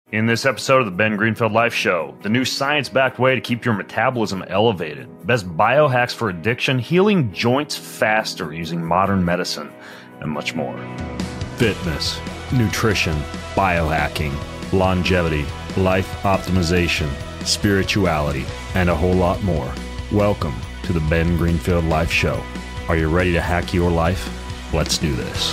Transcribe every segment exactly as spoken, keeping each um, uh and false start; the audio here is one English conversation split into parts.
In this episode of the Ben Greenfield Life Show, the new science-backed way to keep your metabolism elevated, best biohacks for addiction, healing joints faster using modern medicine, and much more. Fitness, nutrition, biohacking, longevity, life optimization, spirituality, and a whole lot more. Welcome to the Ben Greenfield Life Show. Are you ready to hack your life? Let's do this.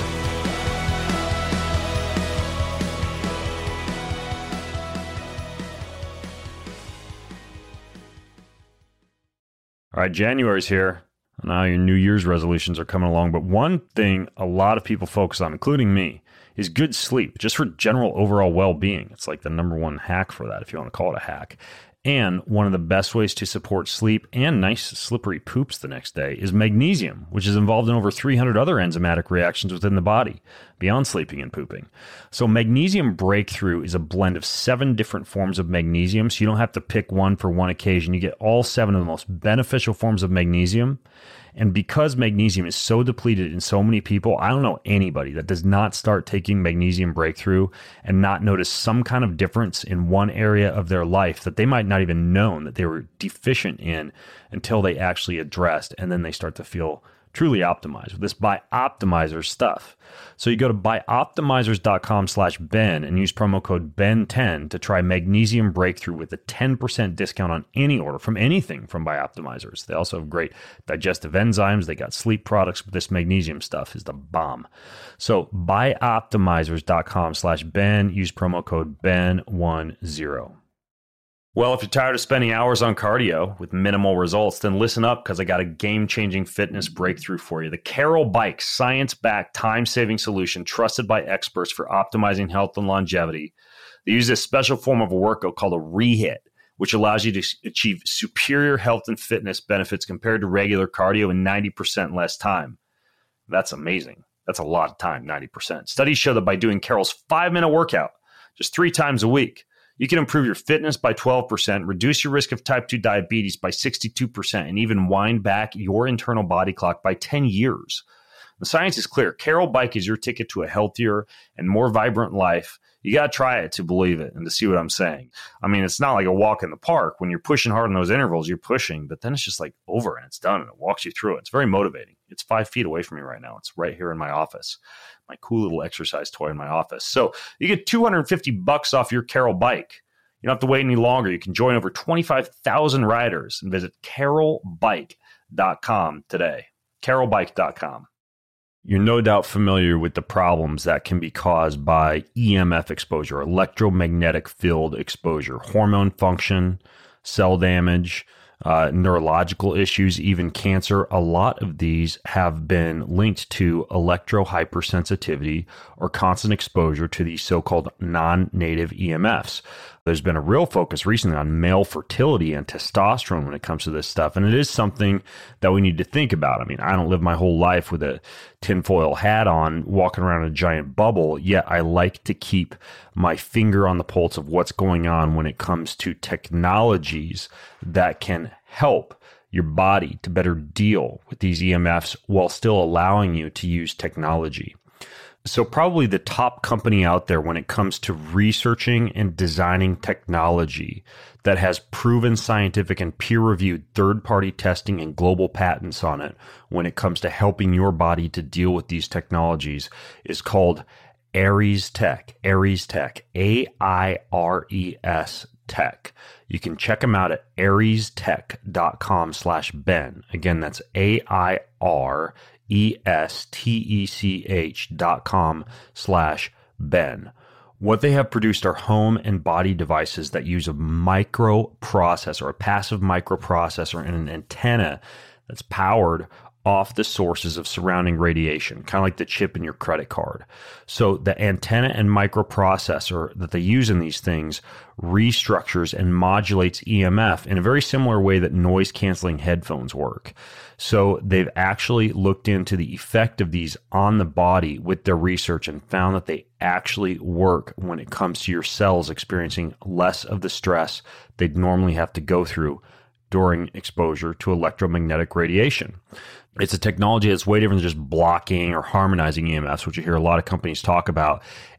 All right, January's here. Now your New Year's resolutions are coming along. But one thing a lot of people focus on, including me, is good sleep, just for general overall well-being. It's like the number one hack for that, if you want to call it a hack. And one of the best ways to support sleep and nice slippery poops the next day is magnesium, which is involved in over three hundred other enzymatic reactions within the body, beyond sleeping and pooping. So Magnesium Breakthrough is a blend of seven different forms of magnesium, so you don't have to pick one for one occasion. You get all seven of the most beneficial forms of magnesium. And because magnesium is so depleted in so many people, I don't know anybody that does not start taking Magnesium Breakthrough and not notice some kind of difference in one area of their life that they might not even known that they were deficient in until they actually addressed, and then they start to feel truly optimized with this Bioptimizer stuff. So you go to bioptimizers.com slash Ben and use promo code Ben ten to try Magnesium Breakthrough with a ten percent discount on any order from anything from Bioptimizers. They also have great digestive enzymes. They got sleep products, but this magnesium stuff is the bomb. So bioptimizers.com slash Ben, use promo code Ben ten. Well, if you're tired of spending hours on cardio with minimal results, then listen up, because I got a game-changing fitness breakthrough for you. The Carol Bike science-backed time-saving solution trusted by experts for optimizing health and longevity. They use this special form of a workout called a rehit, which allows you to achieve superior health and fitness benefits compared to regular cardio in ninety percent less time. That's amazing. That's a lot of time, ninety percent. Studies show that by doing Carol's five-minute workout just three times a week, you can improve your fitness by twelve percent, reduce your risk of type two diabetes by sixty-two percent, and even wind back your internal body clock by ten years. The science is clear. Carol Bike is your ticket to a healthier and more vibrant life. You got to try it to believe it and to see what I'm saying. I mean, it's not like a walk in the park. When you're pushing hard in those intervals, you're pushing, but then it's just like over and it's done and it walks you through it. It's very motivating. It's five feet away from me right now. It's right here in my office. My cool little exercise toy in my office. So you get two hundred fifty bucks off your Carol Bike. You don't have to wait any longer. You can join over twenty-five thousand riders and visit carol bike dot com today. carol bike dot com. You're no doubt familiar with the problems that can be caused by E M F exposure, electromagnetic field exposure, hormone function, cell damage, uh, neurological issues, even cancer. A lot of these have been linked to electro-hypersensitivity or constant exposure to these so-called non-native E M Fs. There's been a real focus recently on male fertility and testosterone when it comes to this stuff, and it is something that we need to think about. I mean, I don't live my whole life with a tinfoil hat on, walking around in a giant bubble, yet I like to keep my finger on the pulse of what's going on when it comes to technologies that can help your body to better deal with these E M Fs while still allowing you to use technology. So probably the top company out there when it comes to researching and designing technology that has proven scientific and peer-reviewed third-party testing and global patents on it when it comes to helping your body to deal with these technologies is called Ares Tech. Ares Tech. A I R E S Tech. You can check them out at ares tech dot com slash Ben. Again, that's A I R E S T E C H dot com slash Ben. What they have produced are home and body devices that use a microprocessor, a passive microprocessor, and an antenna that's powered off the sources of surrounding radiation, kind of like the chip in your credit card. So the antenna and microprocessor that they use in these things restructures and modulates E M F in a very similar way that noise-canceling headphones work. So they've actually looked into the effect of these on the body with their research and found that they actually work when it comes to your cells experiencing less of the stress they'd normally have to go through during exposure to electromagnetic radiation. It's a technology that's way different than just blocking or harmonizing E M Fs, which you hear a lot of companies talk about.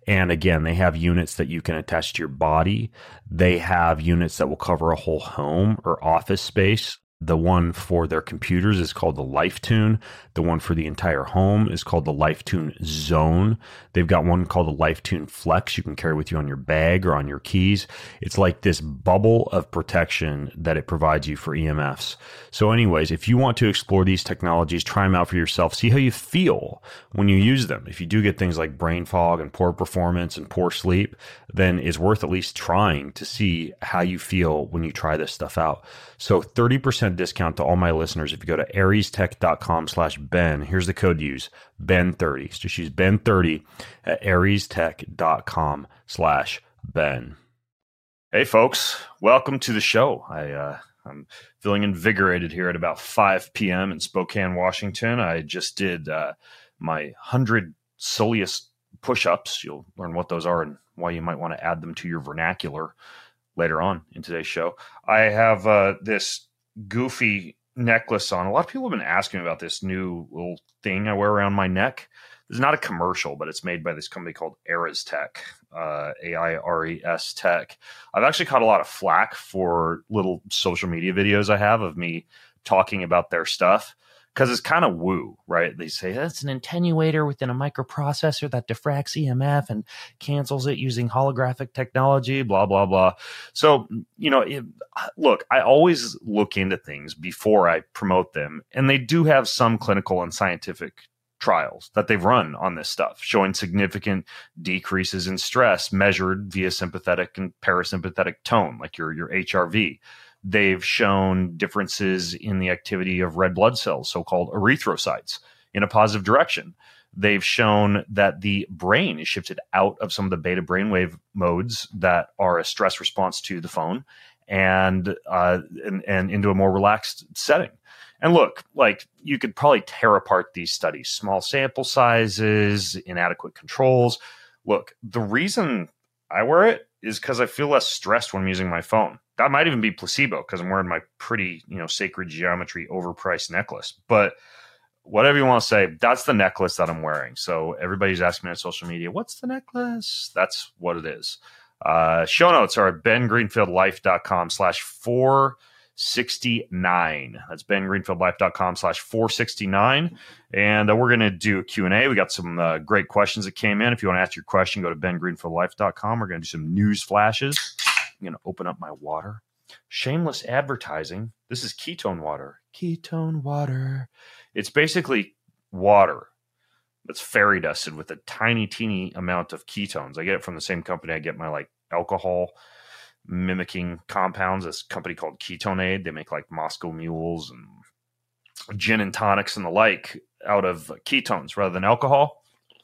And again, they have units that you can attach to your body. They have units that will cover a whole home or office space. The one for their computers is called the LifeTune. The one for the entire home is called the LifeTune Zone. They've got one called the LifeTune Flex you can carry with you on your bag or on your keys. It's like this bubble of protection that it provides you for E M Fs. So anyways, if you want to explore these technologies, try them out for yourself. See how you feel when you use them. If you do get things like brain fog and poor performance and poor sleep, then it's worth at least trying to see how you feel when you try this stuff out. So thirty percent discount to all my listeners if you go to ariestech.com slash Ben. Here's the code to use, Ben thirty. So just use Ben thirty at ariestech.com slash Ben. Hey folks, welcome to the show. I, uh, I'm feeling invigorated here at about five p.m. in Spokane, Washington. I just did uh, my one hundred soleus push-ups. You'll learn what those are and why you might want to add them to your vernacular later on in today's show. I have uh, this goofy necklace on. A lot of people have been asking me about this new little thing I wear around my neck. This is not a commercial, but it's made by this company called Aires Tech, uh, A I R E S Tech. I've actually caught a lot of flack for little social media videos I have of me talking about their stuff because it's kind of woo, right? They say that's an attenuator within a microprocessor that diffracts E M F and cancels it using holographic technology, blah, blah, blah. So, you know, it, look, I always look into things before I promote them, and they do have some clinical and scientific trials that they've run on this stuff, showing significant decreases in stress measured via sympathetic and parasympathetic tone, like your, your H R V. They've shown differences in the activity of red blood cells, so-called erythrocytes, in a positive direction. They've shown that the brain is shifted out of some of the beta brainwave modes that are a stress response to the phone and, uh, and, and into a more relaxed setting. And look, like you could probably tear apart these studies, small sample sizes, inadequate controls. Look, the reason I wear it is because I feel less stressed when I'm using my phone. That might even be placebo because I'm wearing my pretty, you know, sacred geometry overpriced necklace. But whatever you want to say, that's the necklace that I'm wearing. So everybody's asking me on social media, what's the necklace? That's what it is. Uh, show notes are at bengreenfieldlife.com slash 4 69. That's bengreenfieldlife.com slash 469. And uh, we're going to do a Q and A. We got some uh, great questions that came in. If you want to ask your question, go to bengreenfieldlife dot com. We're going to do some news flashes. I'm going to open up my water. Shameless advertising. This is ketone water. Ketone water. It's basically water that's fairy dusted with a tiny, teeny amount of ketones. I get it from the same company I get my like alcohol mimicking compounds, this company called Ketonade. They make like Moscow mules and gin and tonics and the like out of ketones rather than alcohol.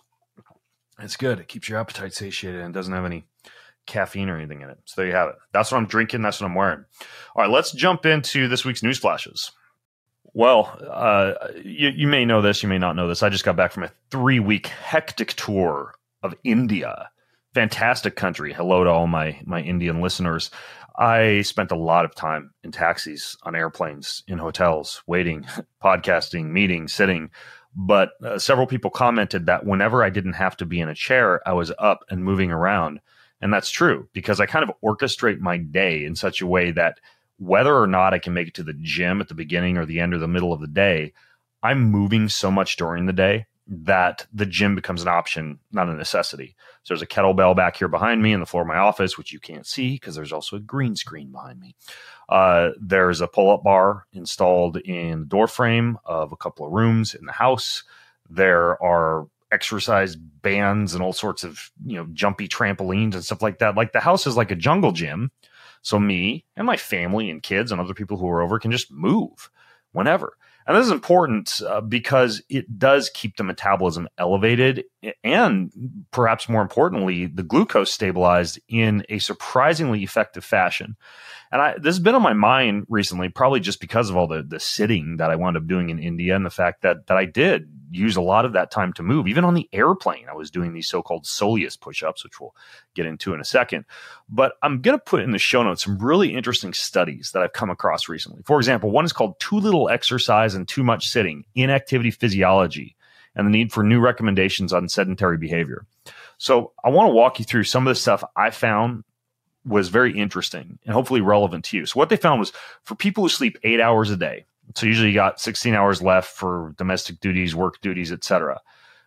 It's good. It keeps your appetite satiated and doesn't have any caffeine or anything in it. So there you have it. That's what I'm drinking. That's what I'm wearing. All right, let's jump into this week's news flashes. Well, uh, you, you may know this. You may not know this. I just got back from a three-week hectic tour of India. Fantastic country. Hello to all my my Indian listeners. I spent a lot of time in taxis, on airplanes, in hotels, waiting, podcasting, meeting, sitting. But uh, several people commented that whenever I didn't have to be in a chair, I was up and moving around. And that's true because I kind of orchestrate my day in such a way that whether or not I can make it to the gym at the beginning or the end or the middle of the day, I'm moving so much during the day that the gym becomes an option, not a necessity. So there's a kettlebell back here behind me in the floor of my office, which you can't see because there's also a green screen behind me. Uh, there's a pull-up bar installed in the door frame of a couple of rooms in the house. There are exercise bands and all sorts of, you know, jumpy trampolines and stuff like that. Like the house is like a jungle gym. So me and my family and kids and other people who are over can just move whenever. And this is important uh, because it does keep the metabolism elevated and perhaps more importantly, the glucose stabilized in a surprisingly effective fashion. And I, this has been on my mind recently, probably just because of all the, the sitting that I wound up doing in India and the fact that, that I did use a lot of that time to move. Even on the airplane, I was doing these so-called soleus push-ups, which we'll get into in a second. But I'm going to put in the show notes some really interesting studies that I've come across recently. For example, one is called Too Little Exercise and Too Much Sitting, Inactivity Physiology, and the Need for New Recommendations on Sedentary Behavior. So I want to walk you through some of the stuff I found was very interesting and hopefully relevant to you. So what they found was for people who sleep eight hours a day, so usually you got sixteen hours left for domestic duties, work duties, et cetera.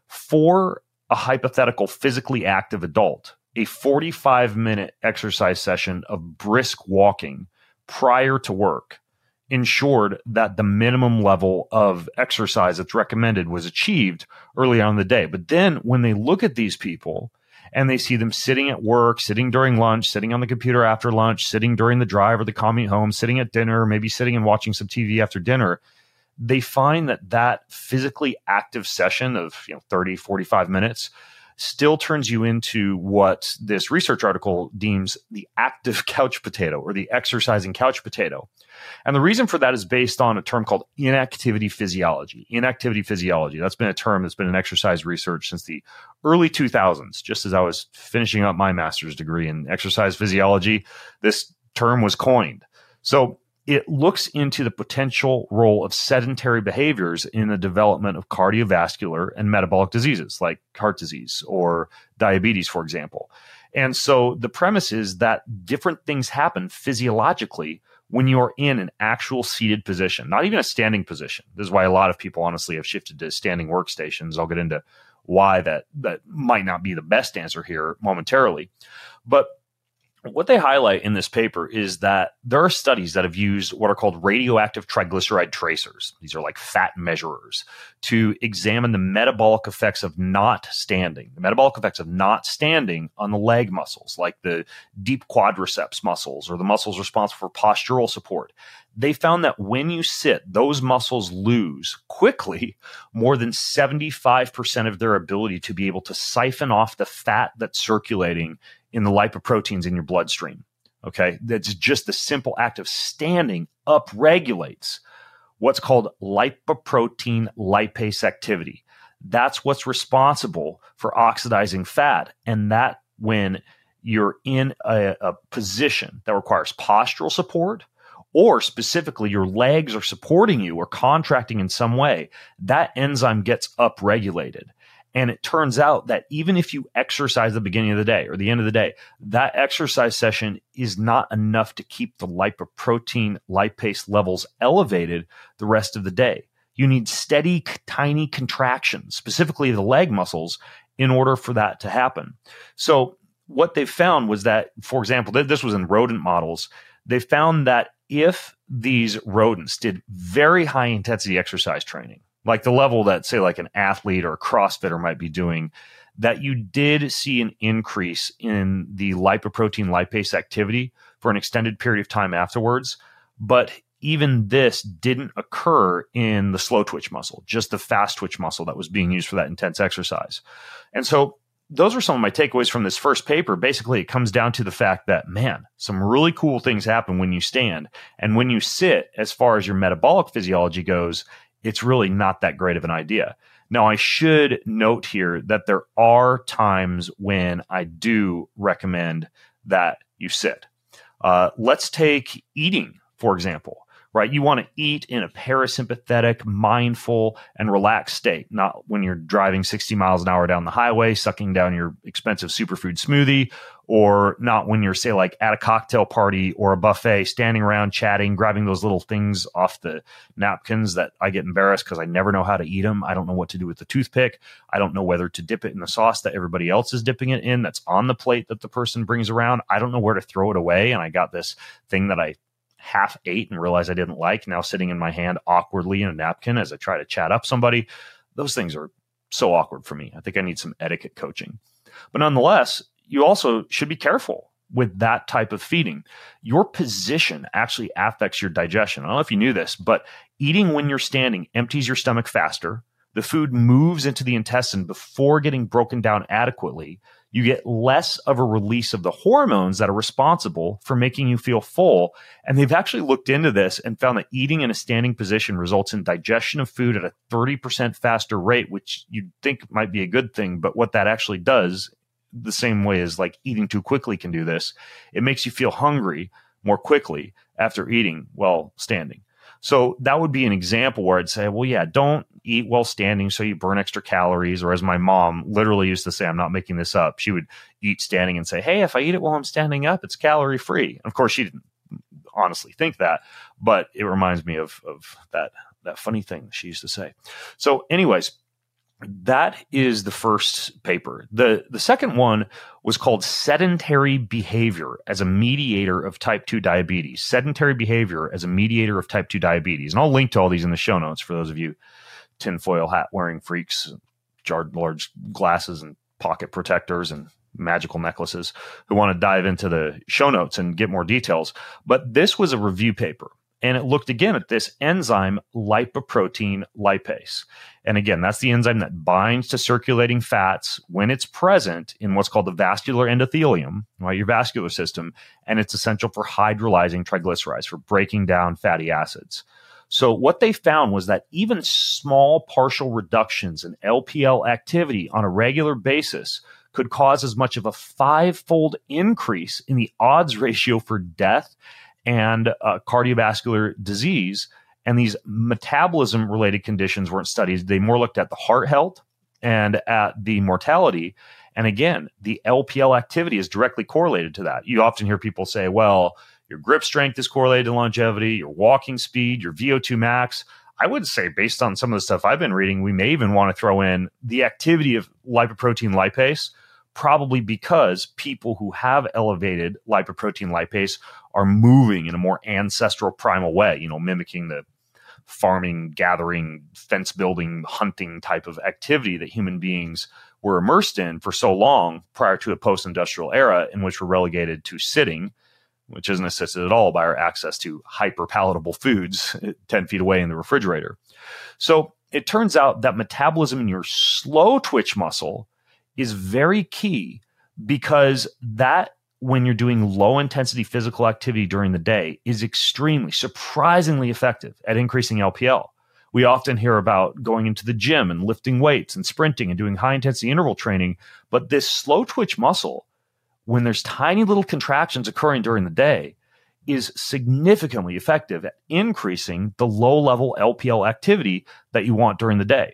For a hypothetical physically active adult, a forty-five minute exercise session of brisk walking prior to work ensured that the minimum level of exercise that's recommended was achieved early on in the day. But then when they look at these people and they see them sitting at work, sitting during lunch, sitting on the computer after lunch, sitting during the drive or the commute home, sitting at dinner, maybe sitting and watching some T V after dinner, they find that that physically active session of, you know, thirty, forty-five minutes still turns you into what this research article deems the active couch potato or the exercising couch potato. And the reason for that is based on a term called inactivity physiology. Inactivity physiology, that's been a term that's been in exercise research since the early two thousands. Just as I was finishing up my master's degree in exercise physiology, this term was coined. So it looks into the potential role of sedentary behaviors in the development of cardiovascular and metabolic diseases like heart disease or diabetes, for example. And so the premise is that different things happen physiologically when you're in an actual seated position, not even a standing position. This is why a lot of people honestly have shifted to standing workstations. I'll get into why that, that might not be the best answer here momentarily. But what they highlight in this paper is that there are studies that have used what are called radioactive triglyceride tracers. These are like fat measurers to examine the metabolic effects of not standing, the metabolic effects of not standing on the leg muscles, like the deep quadriceps muscles or the muscles responsible for postural support. They found that when you sit, those muscles lose quickly more than seventy-five percent of their ability to be able to siphon off the fat that's circulating in the lipoproteins in your bloodstream. Okay. That's just the simple act of standing upregulates what's called lipoprotein lipase activity. That's what's responsible for oxidizing fat. And that when you're in a, a position that requires postural support, or specifically your legs are supporting you or contracting in some way, that enzyme gets upregulated. And it turns out that even if you exercise at the beginning of the day or the end of the day, that exercise session is not enough to keep the lipoprotein lipase levels elevated the rest of the day. You need steady, tiny contractions, specifically the leg muscles, in order for that to happen. So what they found was that, for example, this was in rodent models, they found that if these rodents did very high intensity exercise training, like the level that, say, like an athlete or a CrossFitter might be doing, that you did see an increase in the lipoprotein lipase activity for an extended period of time afterwards. But even this didn't occur in the slow twitch muscle, just the fast twitch muscle that was being used for that intense exercise. And so those are some of my takeaways from this first paper. Basically, it comes down to the fact that, man, some really cool things happen when you stand. And when you sit, as far as your metabolic physiology goes, it's really not that great of an idea. Now, I should note here that there are times when I do recommend that you sit. Uh, let's take eating, for example. Right? You want to eat in a parasympathetic, mindful, and relaxed state, not when you're driving sixty miles an hour down the highway, sucking down your expensive superfood smoothie, or not when you're, say, like at a cocktail party or a buffet, standing around chatting, grabbing those little things off the napkins that I get embarrassed because I never know how to eat them. I don't know what to do with the toothpick. I don't know whether to dip it in the sauce that everybody else is dipping it in that's on the plate that the person brings around. I don't know where to throw it away. And I got this thing that I half ate and realized I didn't like, now sitting in my hand awkwardly in a napkin as I try to chat up somebody. Those things are so awkward for me. I think I need some etiquette coaching. But nonetheless, you also should be careful with that type of feeding. Your position actually affects your digestion. I don't know if you knew this, but eating when you're standing empties your stomach faster. The food moves into the intestine before getting broken down adequately. You get less of a release of the hormones that are responsible for making you feel full. And they've actually looked into this and found that eating in a standing position results in digestion of food at a thirty percent faster rate, which you'd think might be a good thing. But what that actually does, the same way as like eating too quickly can do this, it makes you feel hungry more quickly after eating while standing. So that would be an example where I'd say, well, yeah, don't eat while standing so you burn extra calories. Or as my mom literally used to say, I'm not making this up, she would eat standing and say, hey, if I eat it while I'm standing up, it's calorie free. Of course, she didn't honestly think that, but it reminds me of, of that, that funny thing she used to say. So anyways, that is the first paper. The, the second one was called Sedentary Behavior as a Mediator of Type two Diabetes. Sedentary Behavior as a Mediator of Type two Diabetes. And I'll link to all these in the show notes for those of you tinfoil hat wearing freaks, jarred large glasses and pocket protectors and magical necklaces who want to dive into the show notes and get more details. But this was a review paper. And it looked again at this enzyme, lipoprotein lipase. And again, that's the enzyme that binds to circulating fats when it's present in what's called the vascular endothelium, right, your vascular system. And it's essential for hydrolyzing triglycerides, for breaking down fatty acids. So what they found was that even small partial reductions in L P L activity on a regular basis could cause as much of a five-fold increase in the odds ratio for death and uh, cardiovascular disease. And these metabolism-related conditions weren't studied. They more looked at the heart health and at the mortality. And again, the L P L activity is directly correlated to that. You often hear people say, well, your grip strength is correlated to longevity, your walking speed, your V O two max. I would say, based on some of the stuff I've been reading, we may even want to throw in the activity of lipoprotein lipase, probably because people who have elevated lipoprotein lipase are moving in a more ancestral primal way, you know, mimicking the farming, gathering, fence building, hunting type of activity that human beings were immersed in for so long prior to a post-industrial era in which we're relegated to sitting, which isn't assisted at all by our access to hyper-palatable foods ten feet away in the refrigerator. So it turns out that metabolism in your slow twitch muscle is very key, because that, when you're doing low intensity physical activity during the day, is extremely, surprisingly effective at increasing L P L. We often hear about going into the gym and lifting weights and sprinting and doing high intensity interval training. But this slow twitch muscle, when there's tiny little contractions occurring during the day, is significantly effective at increasing the low level L P L activity that you want during the day.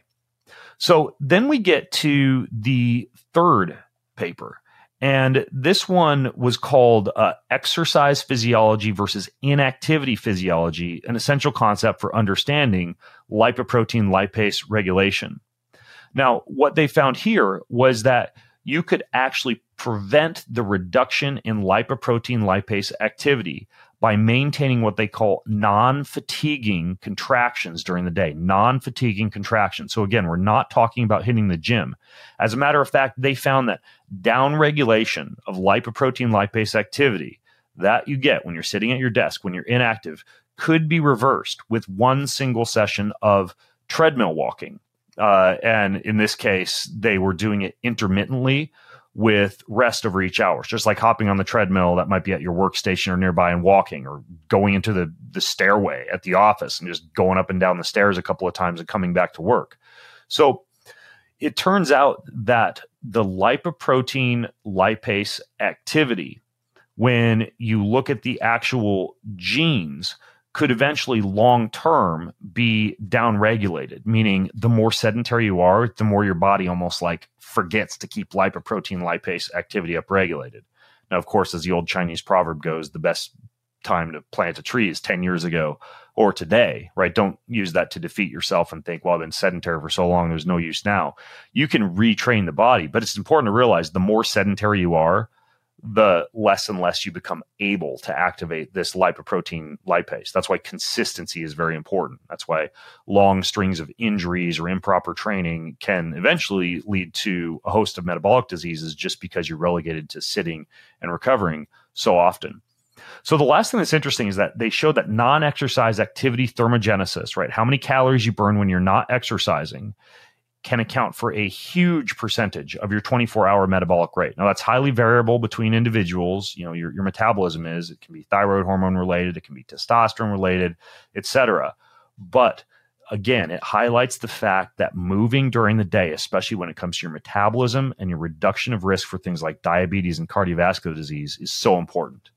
So then we get to the third paper. And this one was called uh, Exercise Physiology versus Inactivity Physiology, an essential concept for understanding lipoprotein lipase regulation. Now, what they found here was that you could actually prevent the reduction in lipoprotein lipase activity by maintaining what they call non-fatiguing contractions during the day, non-fatiguing contractions. So again, we're not talking about hitting the gym. As a matter of fact, they found that downregulation of lipoprotein lipase activity that you get when you're sitting at your desk, when you're inactive, could be reversed with one single session of treadmill walking. Uh, and in this case, they were doing it intermittently with rest over each hour, just like hopping on the treadmill that might be at your workstation or nearby and walking, or going into the, the stairway at the office and just going up and down the stairs a couple of times and coming back to work. So it turns out that the lipoprotein lipase activity, when you look at the actual genes, could eventually long-term be downregulated, meaning the more sedentary you are, the more your body almost like forgets to keep lipoprotein lipase activity upregulated. Now, of course, as the old Chinese proverb goes, the best time to plant a tree is ten years ago or today, right? Don't use that to defeat yourself and think, well, I've been sedentary for so long, there's no use now. You can retrain the body, but it's important to realize the more sedentary you are, the less and less you become able to activate this lipoprotein lipase. That's why consistency is very important. That's why long strings of injuries or improper training can eventually lead to a host of metabolic diseases, just because you're relegated to sitting and recovering so often. So the last thing that's interesting is that they showed that non-exercise activity thermogenesis, right? How many calories you burn when you're not exercising, can account for a huge percentage of your twenty-four hour metabolic rate. Now, that's highly variable between individuals. You know, your, your metabolism is, it can be thyroid hormone related, it can be testosterone related, et cetera. But again, it highlights the fact that moving during the day, especially when it comes to your metabolism and your reduction of risk for things like diabetes and cardiovascular disease, is so important.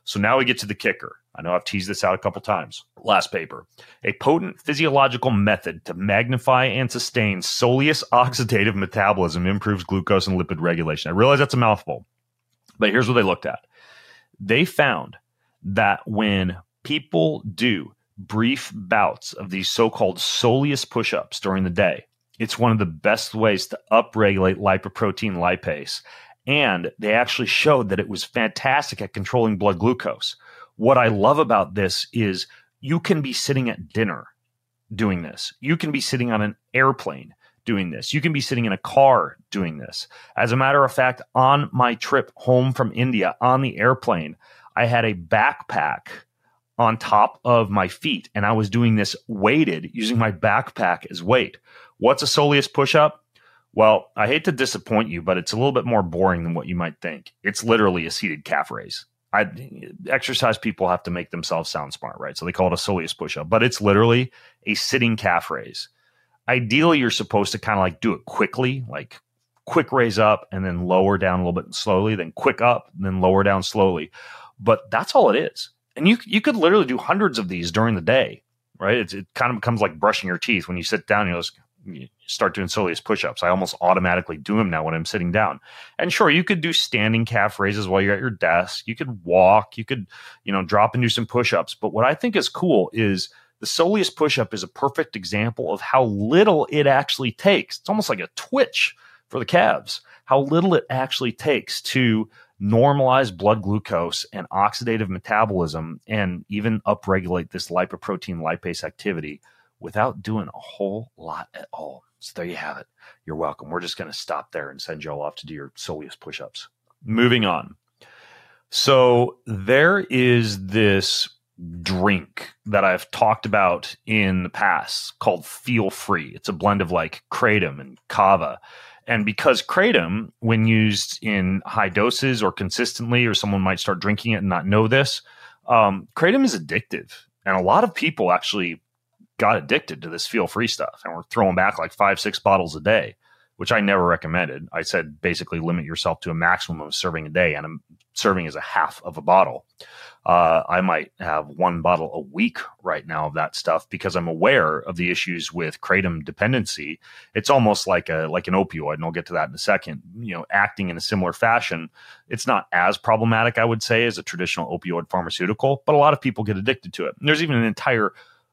So now we get to the kicker. I know I've teased this out a couple times. Last paper. A potent physiological method to magnify and sustain soleus oxidative metabolism improves glucose and lipid regulation. I realize that's a mouthful, but here's what they looked at. They found that when people do brief bouts of these so-called soleus push-ups during the day, it's one of the best ways to upregulate lipoprotein lipase. And they actually showed that it was fantastic at controlling blood glucose. What I love about this is you can be sitting at dinner doing this. You can be sitting on an airplane doing this. You can be sitting in a car doing this. As a matter of fact, on my trip home from India on the airplane, I had a backpack on top of my feet, and I was doing this weighted using my backpack as weight. What's a soleus push-up? Well, I hate to disappoint you, but it's a little bit more boring than what you might think. It's literally a seated calf raise. I, exercise people have to make themselves sound smart, right? So they call it a soleus push-up, but it's literally a sitting calf raise. Ideally, you're supposed to kind of like do it quickly, like quick raise up and then lower down a little bit slowly, then quick up, and then lower down slowly. But that's all it is. And you you could literally do hundreds of these during the day, right? It's, it kind of becomes like brushing your teeth. When you sit down, you know, you start doing soleus push-ups. I almost automatically do them now when I'm sitting down. And sure, you could do standing calf raises while you're at your desk. You could walk. You could, you know, drop and do some push-ups. But what I think is cool is the soleus push-up is a perfect example of how little it actually takes. It's almost like a twitch for the calves, how little it actually takes to normalize blood glucose and oxidative metabolism and even upregulate this lipoprotein lipase activity without doing a whole lot at all. So there you have it. You're welcome. We're just going to stop there and send you all off to do your soleus push-ups. Moving on. So there is this drink that I've talked about in the past called Feel Free. It's a blend of like kratom and kava. And because kratom, when used in high doses or consistently, or someone might start drinking it and not know this, um, kratom is addictive. And a lot of people actually got addicted to this Feel Free stuff. And we're throwing back like five, six bottles a day, which I never recommended. I said basically limit yourself to a maximum of a serving a day, and a serving is a half of a bottle. Uh, I might have one bottle a week right now of that stuff because I'm aware of the issues with kratom dependency. It's almost like a like an opioid, and I'll get to that in a second. You know, acting in a similar fashion. It's not as problematic, I would say, as a traditional opioid pharmaceutical, but a lot of people get addicted to it. And there's even an entire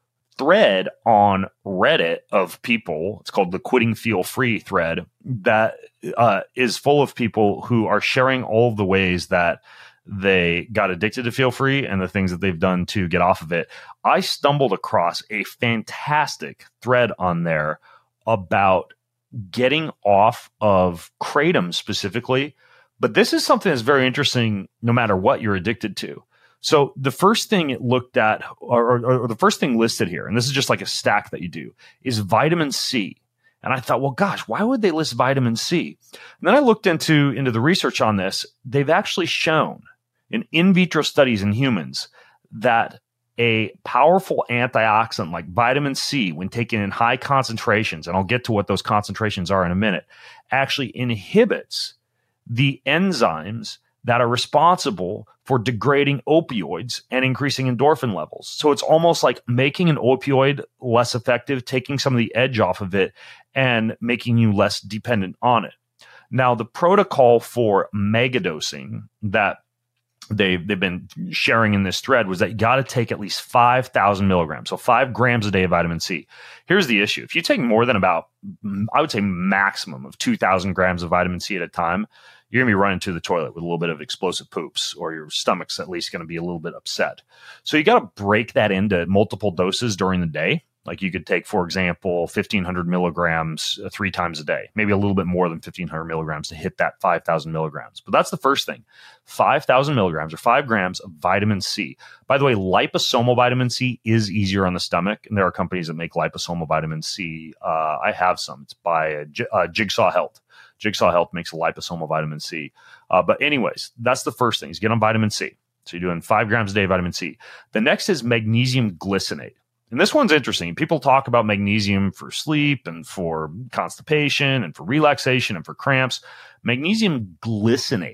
thread on Reddit of people. It's called the Quitting Feel Free thread that uh, is full of people who are sharing all of the ways that they got addicted to Feel Free and the things that they've done to get off of it. I stumbled across a fantastic thread on there about getting off of kratom specifically. But this is something that's very interesting no matter what you're addicted to. So the first thing it looked at, or, or, or the first thing listed here, and this is just like a stack that you do, is vitamin C. And I thought, well, gosh, why would they list vitamin C? And then I looked into, into the research on this. They've actually shown in in vitro studies in humans that a powerful antioxidant like vitamin C, when taken in high concentrations, and I'll get to what those concentrations are in a minute, actually inhibits the enzymes that are responsible for degrading opioids and increasing endorphin levels. So it's almost like making an opioid less effective, taking some of the edge off of it, and making you less dependent on it. Now, the protocol for megadosing that they've, they've been sharing in this thread was that you got to take at least five thousand milligrams, so five grams a day of vitamin C. Here's the issue. If you take more than about, I would say maximum of two thousand grams of vitamin C at a time, you're going to be running to the toilet with a little bit of explosive poops, or your stomach's at least going to be a little bit upset. So you got to break that into multiple doses during the day. Like you could take, for example, fifteen hundred milligrams uh, three times a day, maybe a little bit more than fifteen hundred milligrams to hit that five thousand milligrams. But that's the first thing. five thousand milligrams or five grams of vitamin C. By the way, liposomal vitamin C is easier on the stomach. And there are companies that make liposomal vitamin C. Uh, I have some. It's by uh, J- uh, Jigsaw Health. Jigsaw Health makes a liposomal vitamin C. Uh, but anyways, that's the first thing is get on vitamin C. So you're doing five grams a day of vitamin C. The next is magnesium glycinate. And this one's interesting. People talk about magnesium for sleep and for constipation and for relaxation and for cramps. Magnesium glycinate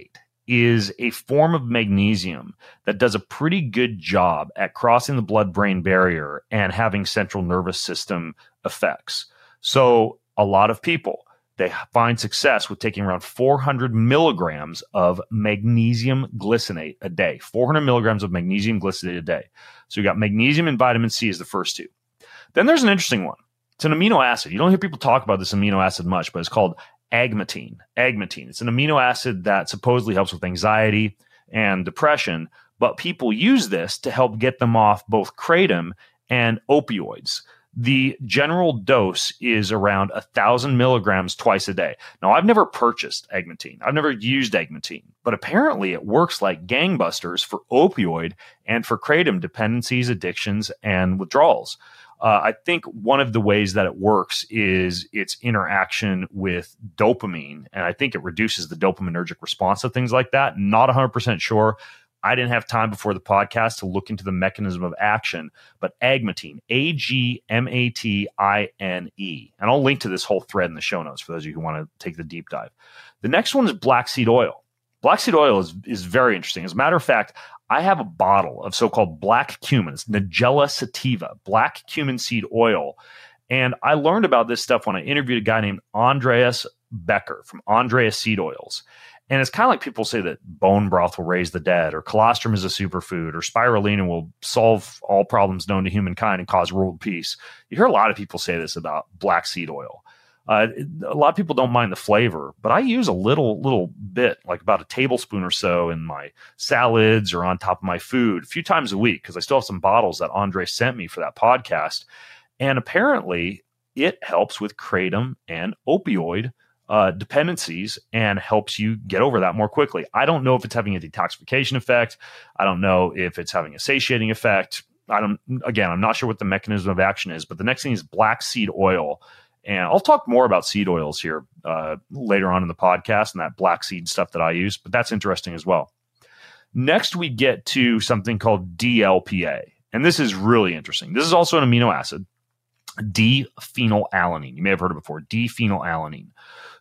is a form of magnesium that does a pretty good job at crossing the blood-brain barrier and having central nervous system effects. So a lot of people, they find success with taking around four hundred milligrams of magnesium glycinate a day. four hundred milligrams of magnesium glycinate a day. So you got magnesium and vitamin C as the first two. Then there's an interesting one. It's an amino acid. You don't hear people talk about this amino acid much, but it's called agmatine. Agmatine. It's an amino acid that supposedly helps with anxiety and depression, but people use this to help get them off both kratom and opioids. The general dose is around one thousand milligrams twice a day. Now, I've never purchased agmatine. I've never used agmatine, but apparently it works like gangbusters for opioid and for kratom dependencies, addictions, and withdrawals. Uh, I think one of the ways that it works is its interaction with dopamine, and I think it reduces the dopaminergic response to things like that. Not one hundred percent sure. I didn't have time before the podcast to look into the mechanism of action, but agmatine, A G M A T I N E. And I'll link to this whole thread in the show notes for those of you who want to take the deep dive. The next one is black seed oil. Black seed oil is, is very interesting. As a matter of fact, I have a bottle of so-called black cumin. It's Nigella sativa, black cumin seed oil. And I learned about this stuff when I interviewed a guy named Andreas Becker from Andreas Seed Oils. And it's kind of like people say that bone broth will raise the dead, or colostrum is a superfood, or spirulina will solve all problems known to humankind and cause world peace. You hear a lot of people say this about black seed oil. Uh, a lot of people don't mind the flavor, but I use a little, little bit, like about a tablespoon or so in my salads or on top of my food a few times a week, because I still have some bottles that Andre sent me for that podcast. And apparently it helps with kratom and opioid Uh, dependencies and helps you get over that more quickly. I don't know if it's having a detoxification effect. I don't know if it's having a satiating effect. I don't, again, I'm not sure what the mechanism of action is, but the next thing is black seed oil. And I'll talk more about seed oils here uh, later on in the podcast and that black seed stuff that I use, but that's interesting as well. Next, we get to something called D L P A. And this is really interesting. This is also an amino acid, D-phenylalanine. You may have heard it before, D-phenylalanine.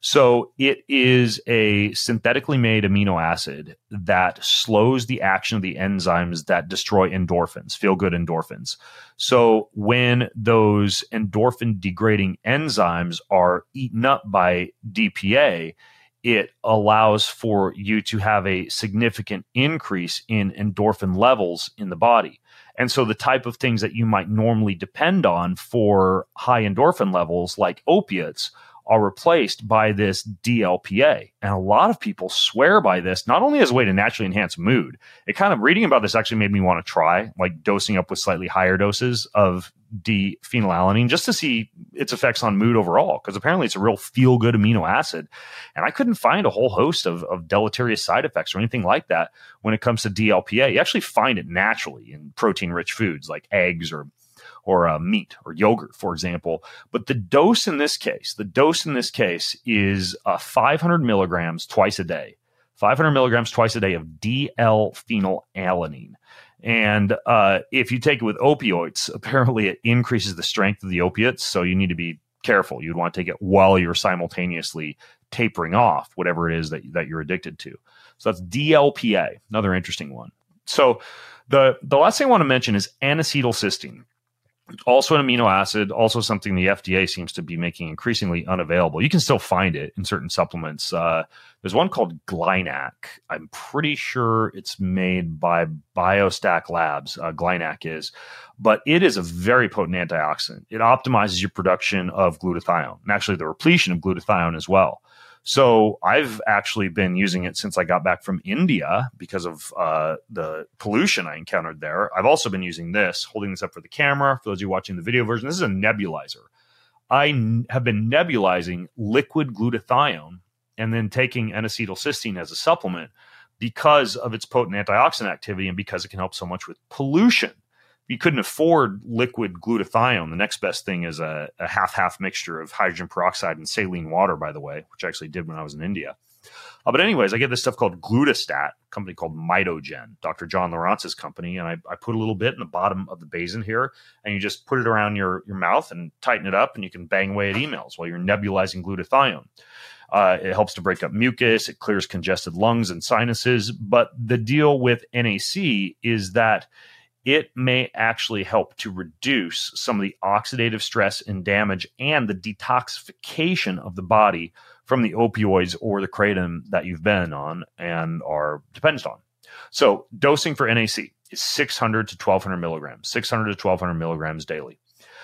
So it is a synthetically made amino acid that slows the action of the enzymes that destroy endorphins, feel-good endorphins. So when those endorphin degrading enzymes are eaten up by D P A, it allows for you to have a significant increase in endorphin levels in the body. And so the type of things that you might normally depend on for high endorphin levels, like opiates, are replaced by this D L P A. And a lot of people swear by this, not only as a way to naturally enhance mood. It kind of, reading about this actually made me want to try, like dosing up with slightly higher doses of D-phenylalanine just to see its effects on mood overall, because apparently it's a real feel-good amino acid. And I couldn't find a whole host of, of deleterious side effects or anything like that when it comes to D L P A. You actually find it naturally in protein-rich foods like eggs or or uh, meat or yogurt, for example. But the dose in this case, the dose in this case is uh, five hundred milligrams twice a day, five hundred milligrams twice a day of D L-phenylalanine. And uh, if you take it with opioids, apparently it increases the strength of the opiates. So you need to be careful. You'd want to take it while you're simultaneously tapering off whatever it is that, that you're addicted to. So that's D L P A, another interesting one. So the, the last thing I want to mention is N-acetylcysteine. Also an amino acid, also something the F D A seems to be making increasingly unavailable. You can still find it in certain supplements. Uh, there's one called Glynac. I'm pretty sure it's made by BioStack Labs, uh, Glynac is. But it is a very potent antioxidant. It optimizes your production of glutathione, and actually the repletion of glutathione as well. So I've actually been using it since I got back from India because of uh, the pollution I encountered there. I've also been using this, holding this up for the camera. For those of you watching the video version, this is a nebulizer. I n- have been nebulizing liquid glutathione and then taking N-acetylcysteine as a supplement because of its potent antioxidant activity and because it can help so much with pollution. You couldn't afford liquid glutathione. The next best thing is a, a half-half mixture of hydrogen peroxide and saline water, by the way, which I actually did when I was in India. Uh, but anyways, I get this stuff called Glutastat, a company called Mitogen, Doctor John Lawrence's company, and I, I put a little bit in the bottom of the basin here, and you just put it around your, your mouth and tighten it up, and you can bang away at emails while you're nebulizing glutathione. Uh, it helps to break up mucus. It clears congested lungs and sinuses. But the deal with N A C is that it may actually help to reduce some of the oxidative stress and damage and the detoxification of the body from the opioids or the kratom that you've been on and are dependent on. So dosing for N A C is six hundred to twelve hundred milligrams, six hundred to twelve hundred milligrams daily.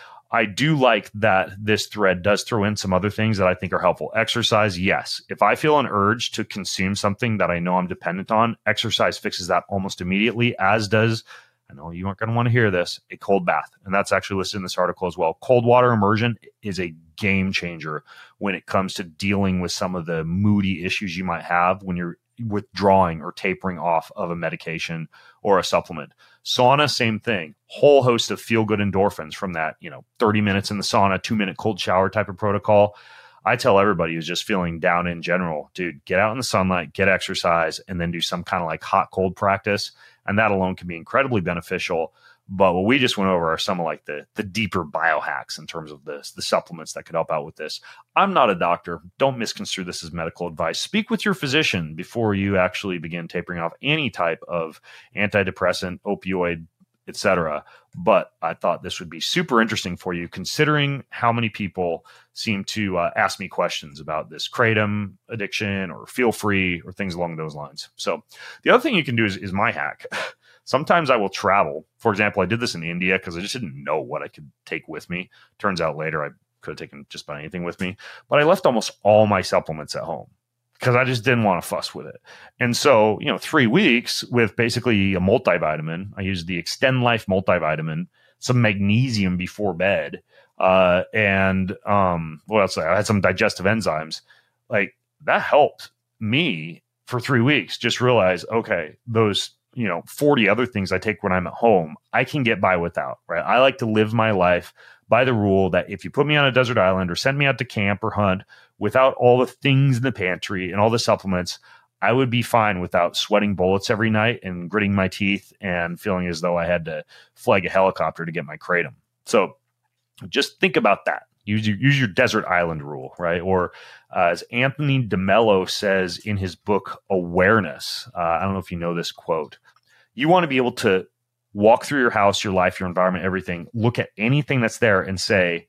I do like that this thread does throw in some other things that I think are helpful. Exercise, yes. If I feel an urge to consume something that I know I'm dependent on, exercise fixes that almost immediately, as does, I know you aren't going to want to hear this, a cold bath. And that's actually listed in this article as well. Cold water immersion is a game changer when it comes to dealing with some of the moody issues you might have when you're withdrawing or tapering off of a medication or a supplement. Sauna, same thing. Whole host of feel-good endorphins from that, you know, thirty minutes in the sauna, two-minute cold shower type of protocol. I tell everybody who's just feeling down in general, dude, get out in the sunlight, get exercise, and then do some kind of like hot cold practice. And that alone can be incredibly beneficial. But what we just went over are some of like the the deeper biohacks in terms of this, the supplements that could help out with this. I'm not a doctor. Don't misconstrue this as medical advice. Speak with your physician before you actually begin tapering off any type of antidepressant, opioid, et cetera. But I thought this would be super interesting for you, considering how many people seem to uh, ask me questions about this kratom addiction or feel free or things along those lines. So the other thing you can do is, is my hack. Sometimes I will travel. For example, I did this in India because I just didn't know what I could take with me. Turns out later I could have taken just about anything with me. But I left almost all my supplements at home because I just didn't want to fuss with it. And so, you know, three weeks with basically a multivitamin. I used the Extend Life multivitamin, some magnesium before bed, uh, and um, what else? I had some digestive enzymes. Like that helped me for three weeks. Just realize, okay, those, you know, forty other things I take when I'm at home, I can get by without, right? I like to live my life by the rule that if you put me on a desert island or send me out to camp or hunt without all the things in the pantry and all the supplements, I would be fine without sweating bullets every night and gritting my teeth and feeling as though I had to flag a helicopter to get my kratom. So just think about that. Use your, use your desert island rule, right? Or uh, as Anthony DeMello says in his book, Awareness, uh, I don't know if you know this quote, you want to be able to walk through your house, your life, your environment, everything, look at anything that's there and say,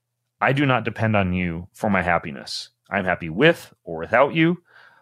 I do not depend on you for my happiness. I'm happy with or without you.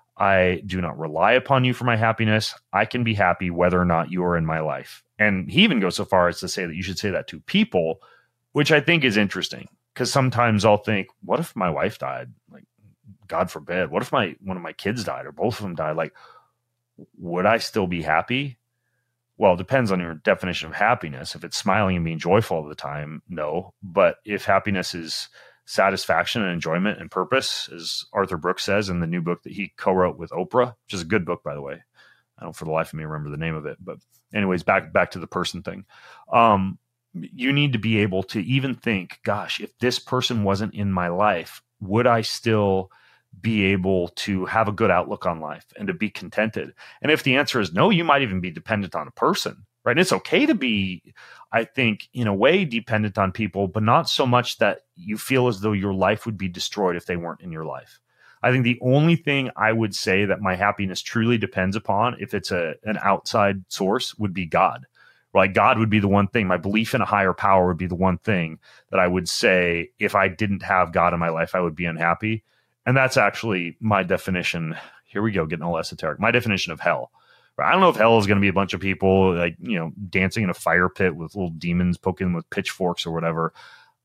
I do not rely upon you for my happiness. I can be happy whether or not you are in my life. And he even goes so far as to say that you should say that to people, which I think is interesting. Because sometimes I'll think, what if my wife died? Like, God forbid. What if my one of my kids died or both of them died? Like, would I still be happy? Well, it depends on your definition of happiness. If it's smiling and being joyful all the time, no. But if happiness is satisfaction and enjoyment and purpose, as Arthur Brooks says in the new book that he co-wrote with Oprah, which is a good book, by the way. I don't for the life of me remember the name of it. But anyways, back back to the person thing. Um, you need to be able to even think, gosh, if this person wasn't in my life, would I still be able to have a good outlook on life and to be contented? And if the answer is no, you might even be dependent on a person, right? And it's okay to be, I think, in a way dependent on people, but not so much that you feel as though your life would be destroyed if they weren't in your life. I think the only thing I would say that my happiness truly depends upon, if it's a an outside source, would be God. Like God would be the one thing. My belief in a higher power would be the one thing that I would say, if I didn't have God in my life, I would be unhappy. And that's actually my definition. Here we go, getting all esoteric. My definition of hell. I don't know if hell is going to be a bunch of people like, you know, dancing in a fire pit with little demons poking with pitchforks or whatever.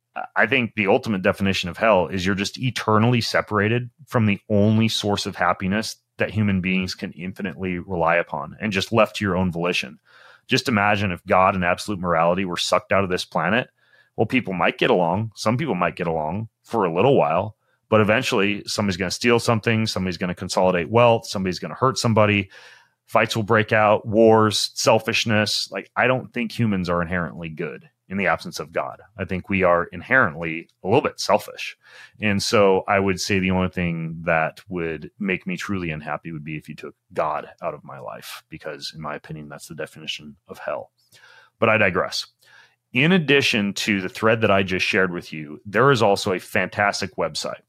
I think the ultimate definition of hell is you're just eternally separated from the only source of happiness that human beings can infinitely rely upon and just left to your own volition. Just imagine if God and absolute morality were sucked out of this planet. Well, people might get along. Some people might get along for a little while, but eventually somebody's going to steal something. Somebody's going to consolidate wealth. Somebody's going to hurt somebody. Fights will break out, wars, selfishness. Like, I don't think humans are inherently good in the absence of God. I think we are inherently a little bit selfish. And so I would say the only thing that would make me truly unhappy would be if you took God out of my life, because in my opinion, that's the definition of hell. But I digress. In addition to the thread that I just shared with you, there is also a fantastic website.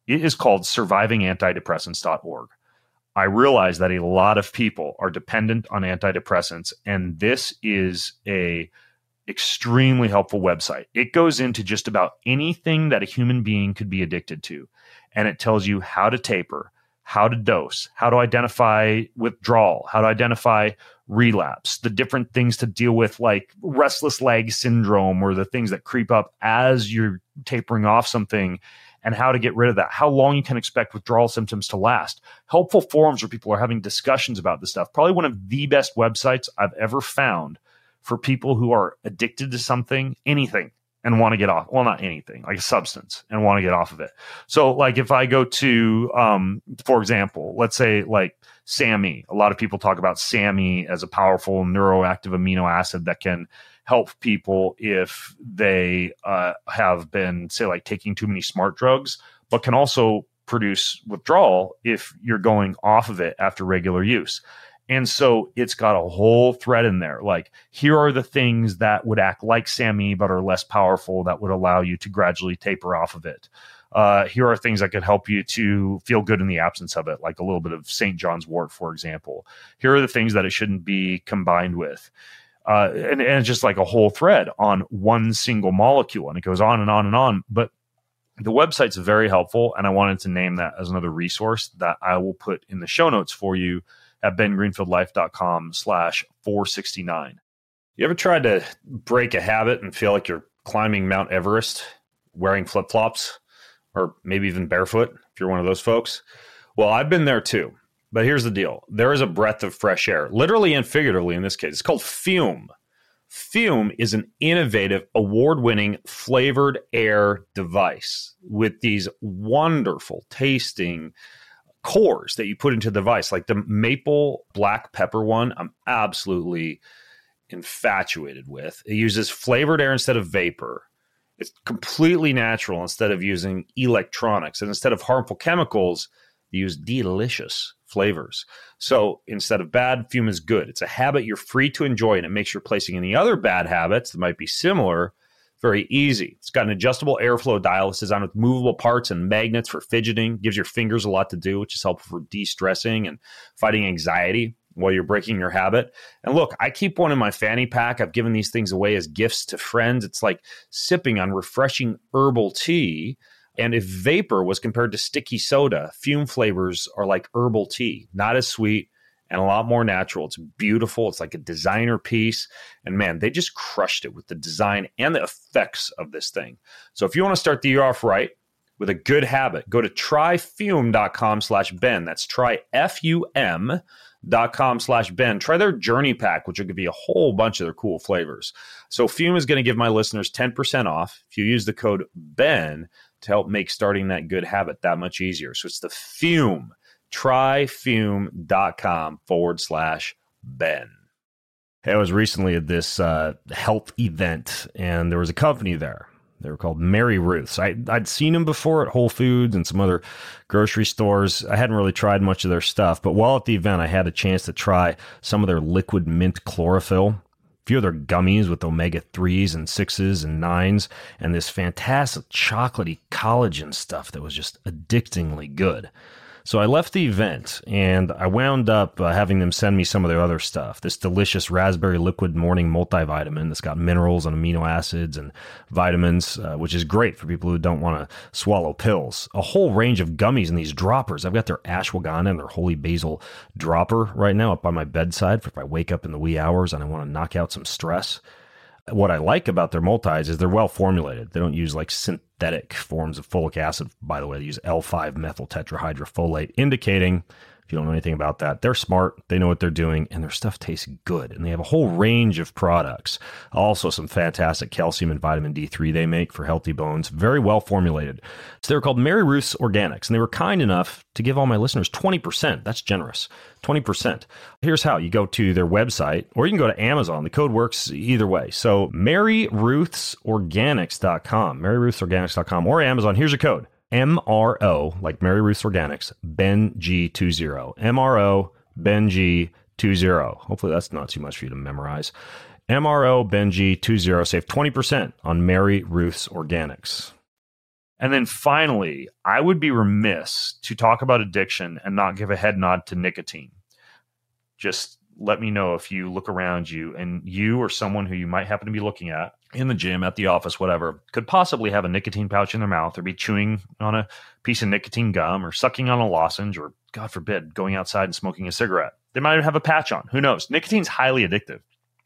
It is called surviving antidepressants dot org. I realize that a lot of people are dependent on antidepressants, and this is a extremely helpful website. It goes into just about anything that a human being could be addicted to, and it tells you how to taper, how to dose, how to identify withdrawal, how to identify relapse, the different things to deal with, like restless leg syndrome or the things that creep up as you're tapering off something, and how to get rid of that, how long you can expect withdrawal symptoms to last. Helpful forums where people are having discussions about this stuff. Probably one of the best websites I've ever found for people who are addicted to something, anything, and want to get off. Well, not anything, like a substance, and want to get off of it. So like if I go to, um, for example, let's say like SAMe. A lot of people talk about SAMe as a powerful neuroactive amino acid that can help people if they uh, have been, say, like taking too many smart drugs, but can also produce withdrawal if you're going off of it after regular use. And so it's got a whole thread in there. Like, here are the things that would act like SAMe, but are less powerful, that would allow you to gradually taper off of it. Uh, here are things that could help you to feel good in the absence of it, like a little bit of Saint John's wort, for example. Here are the things that it shouldn't be combined with. Uh, and, and it's just like a whole thread on one single molecule. And it goes on and on and on. But the website's very helpful. And I wanted to name that as another resource that I will put in the show notes for you at bengreenfieldlife.com slash 469. You ever tried to break a habit and feel like you're climbing Mount Everest wearing flip-flops, or maybe even barefoot if you're one of those folks? Well, I've been there too. But here's the deal. There is a breath of fresh air, literally and figuratively in this case. It's called Fume. Fume is an innovative, award-winning flavored air device with these wonderful tasting cores that you put into the device. Like the maple black pepper one, I'm absolutely infatuated with. It uses flavored air instead of vapor. It's completely natural instead of using electronics. And instead of harmful chemicals, they use delicious flavors. So instead of bad, Fume is good. It's a habit you're free to enjoy, and it makes replacing any other bad habits that might be similar very easy. It's got an adjustable airflow dial. It's designed with movable parts and magnets for fidgeting. Gives your fingers a lot to do, which is helpful for de-stressing and fighting anxiety while you're breaking your habit. And look, I keep one in my fanny pack. I've given these things away as gifts to friends. It's like sipping on refreshing herbal tea. And if vapor was compared to sticky soda, Fume flavors are like herbal tea, not as sweet and a lot more natural. It's beautiful. It's like a designer piece. And man, they just crushed it with the design and the effects of this thing. So if you want to start the year off right with a good habit, go to tryfume.com slash Ben. That's try F U M dot com slash Ben. Try their journey pack, which will give you a whole bunch of their cool flavors. So Fume is going to give my listeners ten percent off if you use the code Ben to help make starting that good habit that much easier. So it's the Fume, tryfume.com forward slash Ben. Hey, I was recently at this uh, health event, and there was a company there. They were called Mary Ruth's. I, I'd seen them before at Whole Foods and some other grocery stores. I hadn't really tried much of their stuff, but while at the event, I had a chance to try some of their liquid mint chlorophyll, a few of their gummies with omega threes and sixes and nines, and this fantastic chocolatey collagen stuff that was just addictingly good. So I left the event, and I wound up uh, having them send me some of their other stuff. This delicious raspberry liquid morning multivitamin that's got minerals and amino acids and vitamins, uh, which is great for people who don't want to swallow pills. A whole range of gummies in these droppers. I've got their ashwagandha and their holy basil dropper right now up by my bedside for if I wake up in the wee hours and I want to knock out some stress. What I like about their multis is they're well formulated. They don't use like synthetic forms of folic acid. By the way, they use L five methyl tetrahydrofolate, indicating, if you don't know anything about that, they're smart, they know what they're doing, and their stuff tastes good. And they have a whole range of products. Also, some fantastic calcium and vitamin D three they make for healthy bones. Very well formulated. So they're called Mary Ruth's Organics, and they were kind enough to give all my listeners twenty percent. That's generous. twenty percent. Here's how. You go to their website, or you can go to Amazon. The code works either way. So mary ruths organics dot com, mary ruths organics dot com, or Amazon. Here's your code. M R O, like Mary Ruth's Organics, Ben G twenty. M R O, Ben G twenty. Hopefully that's not too much for you to memorize. M R O, Ben G twenty. Save twenty percent on Mary Ruth's Organics. And then finally, I would be remiss to talk about addiction and not give a head nod to nicotine. Just let me know if you look around you and you or someone who you might happen to be looking at in the gym, at the office, whatever, could possibly have a nicotine pouch in their mouth or be chewing on a piece of nicotine gum or sucking on a lozenge or, God forbid, going outside and smoking a cigarette. They might have a patch on. Who knows? Nicotine's highly addictive.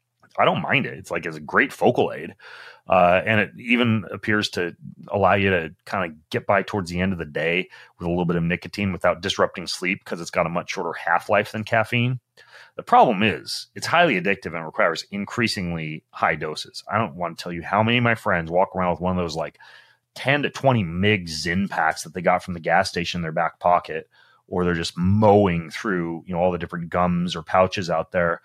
I don't mind it. It's like it's a great focal aid. Uh, and it even appears to allow you to kind of get by towards the end of the day with a little bit of nicotine without disrupting sleep because it's got a much shorter half-life than caffeine. The problem is it's highly addictive and requires increasingly high doses. I don't want to tell you how many of my friends walk around with one of those like ten to twenty mig Zyn packs that they got from the gas station in their back pocket, or they're just mowing through, you know, all the different gums or pouches out there.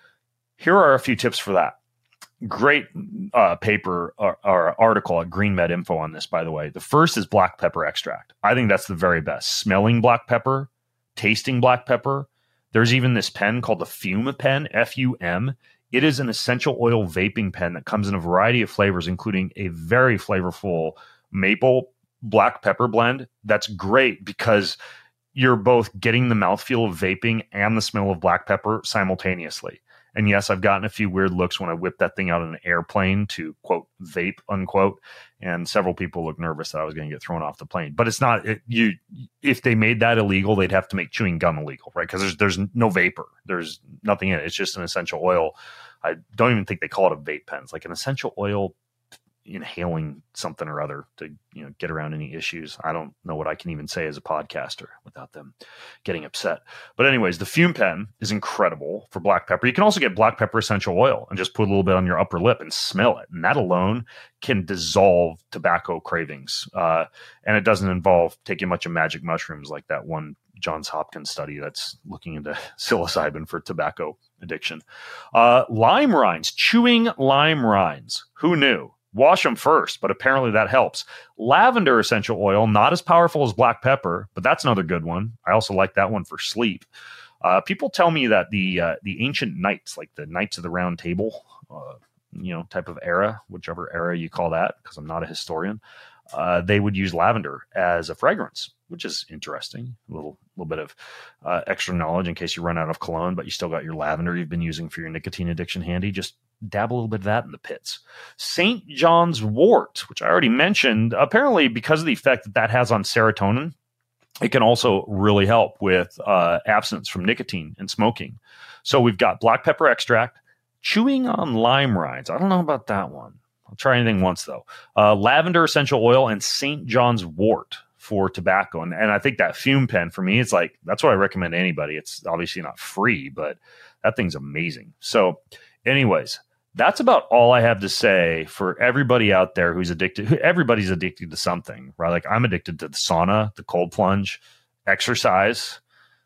Here are a few tips for that. Great uh, paper or, or article at Green Med Info on this, by the way. The first is black pepper extract. I think that's the very best. Smelling black pepper, tasting black pepper. There's even this pen called the Fume pen, F U M. It is an essential oil vaping pen that comes in a variety of flavors, including a very flavorful maple black pepper blend. That's great because you're both getting the mouthfeel of vaping and the smell of black pepper simultaneously. And yes, I've gotten a few weird looks when I whip that thing out on an airplane to, quote, vape, unquote. And several people look nervous that I was going to get thrown off the plane. But it's not, it, you. If they made that illegal, they'd have to make chewing gum illegal, right? Because there's, there's no vapor. There's nothing in it. It's just an essential oil. I don't even think they call it a vape pen. It's like an essential oil inhaling something or other to, you know, get around any issues. I don't know what I can even say as a podcaster without them getting upset. But anyways, the Fume pen is incredible for black pepper. You can also get black pepper essential oil and just put a little bit on your upper lip and smell it. And that alone can dissolve tobacco cravings. Uh, and it doesn't involve taking much of magic mushrooms like that one Johns Hopkins study that's looking into psilocybin for tobacco addiction. Uh, lime rinds, chewing lime rinds. Who knew? Wash them first, but apparently that helps. Lavender essential oil, not as powerful as black pepper, but that's another good one. I also like that one for sleep. Uh, people tell me that the uh, the ancient knights, like the Knights of the Round Table, uh, you know, type of era, whichever era you call that, because I'm not a historian, uh, they would use lavender as a fragrance, which is interesting. A little little bit of uh, extra knowledge in case you run out of cologne, but you still got your lavender you've been using for your nicotine addiction handy. Just dab a little bit of that in the pits. Saint John's wort, which I already mentioned, apparently because of the effect that that has on serotonin, it can also really help with uh, abstinence from nicotine and smoking. So we've got black pepper extract, chewing on lime rinds. I don't know about that one. I'll try anything once, though. Uh, lavender essential oil and Saint John's wort for tobacco. And, and I think that Fume pen, for me, it's like, that's what I recommend to anybody. It's obviously not free, but that thing's amazing. So anyways, that's about all I have to say for everybody out there who's addicted. Everybody's addicted to something, right? Like I'm addicted to the sauna, the cold plunge, exercise,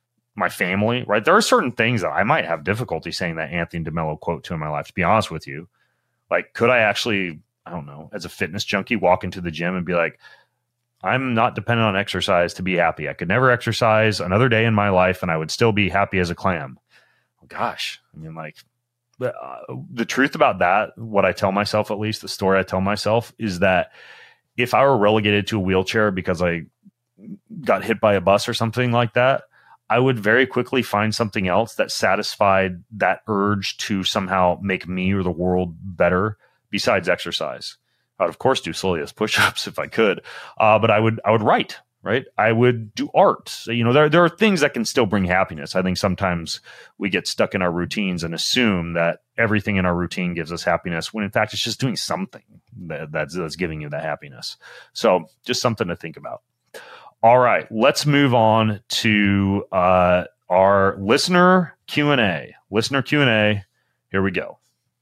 my family, right? There are certain things that I might have difficulty saying that Anthony DeMello quote to in my life, to be honest with you. Like, could I actually, I don't know, as a fitness junkie, walk into the gym and be like, I'm not dependent on exercise to be happy. I could never exercise another day in my life and I would still be happy as a clam. Oh, gosh. I mean, like, But uh, the truth about that, what I tell myself, at least the story I tell myself, is that if I were relegated to a wheelchair because I got hit by a bus or something like that, I would very quickly find something else that satisfied that urge to somehow make me or the world better besides exercise. I would, of course, do Soleus push-ups if I could, uh, but I would I would write. Right. I would do art. So, you know, there, there are things that can still bring happiness. I think sometimes we get stuck in our routines and assume that everything in our routine gives us happiness when in fact it's just doing something that, that's, that's giving you the happiness. So just something to think about. All right, let's move on to uh, our listener Q and A. Listener Q and A. Here we go.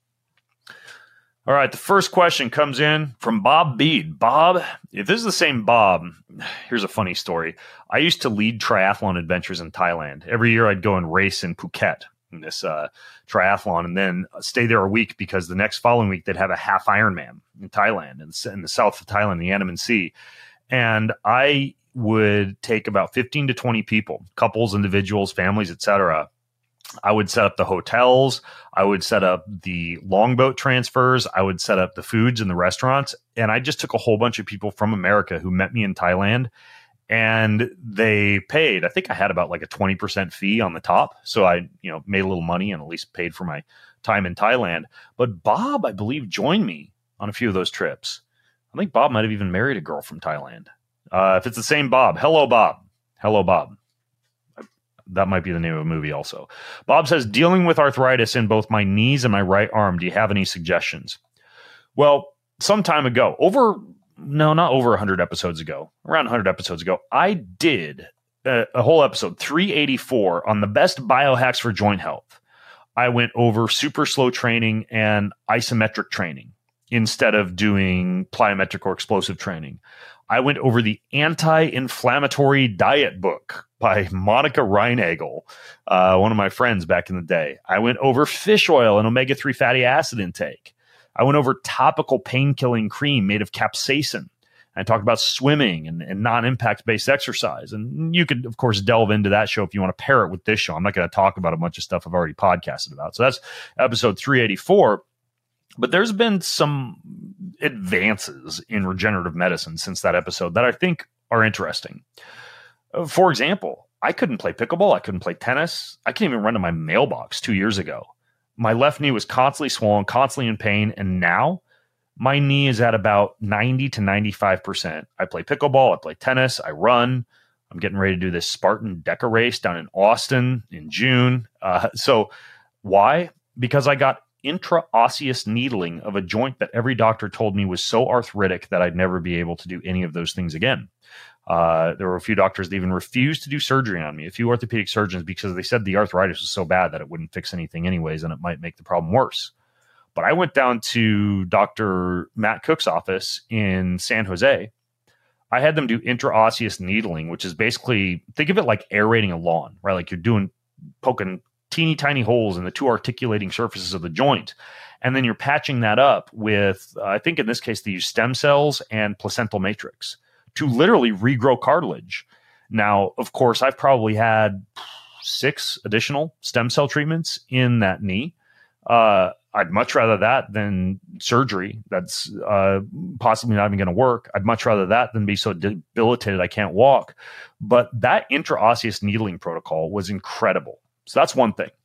All right, the first question comes in from Bob Bede. Bob, if this is the same Bob, here's a funny story. I used to lead triathlon adventures in Thailand. Every year I'd go and race in Phuket in this uh, triathlon and then stay there a week because the next following week they'd have a half Ironman in Thailand, in, in the south of Thailand, the Andaman Sea. And I would take about fifteen to twenty people, couples, individuals, families, et cetera. I would set up the hotels. I would set up the longboat transfers. I would set up the foods in the restaurants. And I just took a whole bunch of people from America who met me in Thailand, and they paid. I think I had about like a twenty percent fee on the top. So I, you know, made a little money and at least paid for my time in Thailand. But Bob, I believe, joined me on a few of those trips. I think Bob might have even married a girl from Thailand. Uh, if it's the same Bob, hello, Bob. Hello, Bob. That might be the name of a movie also. Bob says, dealing with arthritis in both my knees and my right arm. Do you have any suggestions? Well, some time ago, over, no, not over one hundred episodes ago, around one hundred episodes ago, I did a, a whole episode, three eighty-four, on the best biohacks for joint health. I went over super slow training and isometric training instead of doing plyometric or explosive training. I went over the anti-inflammatory diet book by Monica Reinagel, uh, one of my friends back in the day. I went over fish oil and omega three fatty acid intake. I went over topical pain-killing cream made of capsaicin. I talked about swimming and, and non-impact-based exercise. And you could, of course, delve into that show if you want to pair it with this show. I'm not going to talk about a bunch of stuff I've already podcasted about. So that's episode three eighty-four. But there's been some advances in regenerative medicine since that episode that I think are interesting. For example, I couldn't play pickleball. I couldn't play tennis. I couldn't even run to my mailbox two years ago. My left knee was constantly swollen, constantly in pain. And now my knee is at about ninety to ninety-five percent. I play pickleball. I play tennis. I run. I'm getting ready to do this Spartan Deca race down in Austin in June. Uh, so why? Because I got intraosseous needling of a joint that every doctor told me was so arthritic that I'd never be able to do any of those things again. Uh, there were a few doctors that even refused to do surgery on me, a few orthopedic surgeons, because they said the arthritis was so bad that it wouldn't fix anything anyways, and it might make the problem worse. But I went down to Doctor Matt Cook's office in San Jose. I had them do intraosseous needling, which is basically, think of it like aerating a lawn, right? Like you're doing, poking teeny tiny holes in the two articulating surfaces of the joint. And then you're patching that up with, uh, I think in this case, they use stem cells and placental matrix to literally regrow cartilage. Now, of course, I've probably had six additional stem cell treatments in that knee. Uh, I'd much rather that than surgery that's uh, possibly not even going to work. I'd much rather that than be so debilitated I can't walk. But that intraosseous needling protocol was incredible. So that's one thing.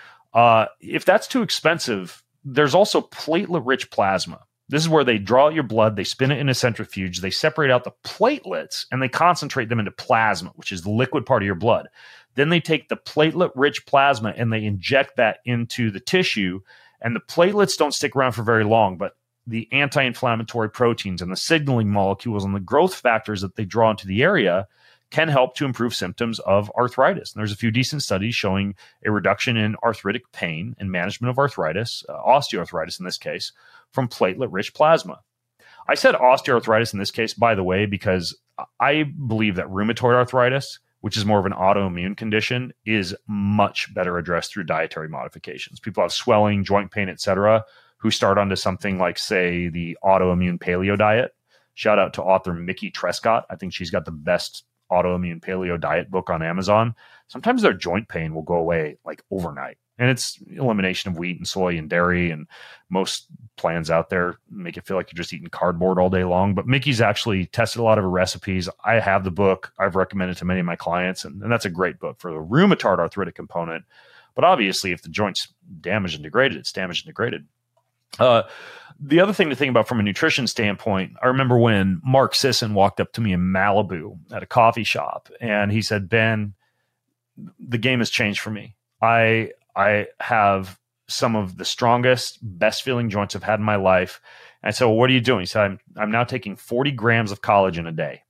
Uh, if that's too expensive, there's also platelet-rich plasma. This is where they draw out your blood, they spin it in a centrifuge, they separate out the platelets, and they concentrate them into plasma, which is the liquid part of your blood. Then they take the platelet-rich plasma and they inject that into the tissue, and the platelets don't stick around for very long, but the anti-inflammatory proteins and the signaling molecules and the growth factors that they draw into the area can help to improve symptoms of arthritis. And there's a few decent studies showing a reduction in arthritic pain and management of arthritis, uh, osteoarthritis in this case, from platelet-rich plasma. I said osteoarthritis in this case, by the way, because I believe that rheumatoid arthritis, which is more of an autoimmune condition, is much better addressed through dietary modifications. People have swelling, joint pain, et cetera, who start onto something like, say, the autoimmune paleo diet. Shout out to author Mickey Trescott. I think she's got the best autoimmune paleo diet book on Amazon. Sometimes their joint pain will go away like overnight. And it's elimination of wheat and soy and dairy. And most plans out there make it feel like you're just eating cardboard all day long. But Mickey's actually tested a lot of her recipes. I have the book. I've recommended it to many of my clients. And, and that's a great book for the rheumatoid arthritic component. But obviously, if the joint's damaged and degraded, it's damaged and degraded. Uh, the other thing to think about from a nutrition standpoint, I remember when Mark Sisson walked up to me in Malibu at a coffee shop, and he said, Ben, the game has changed for me. I I have some of the strongest, best feeling joints I've had in my life. And so what are you doing? He said, I'm, I'm now taking forty grams of collagen a day.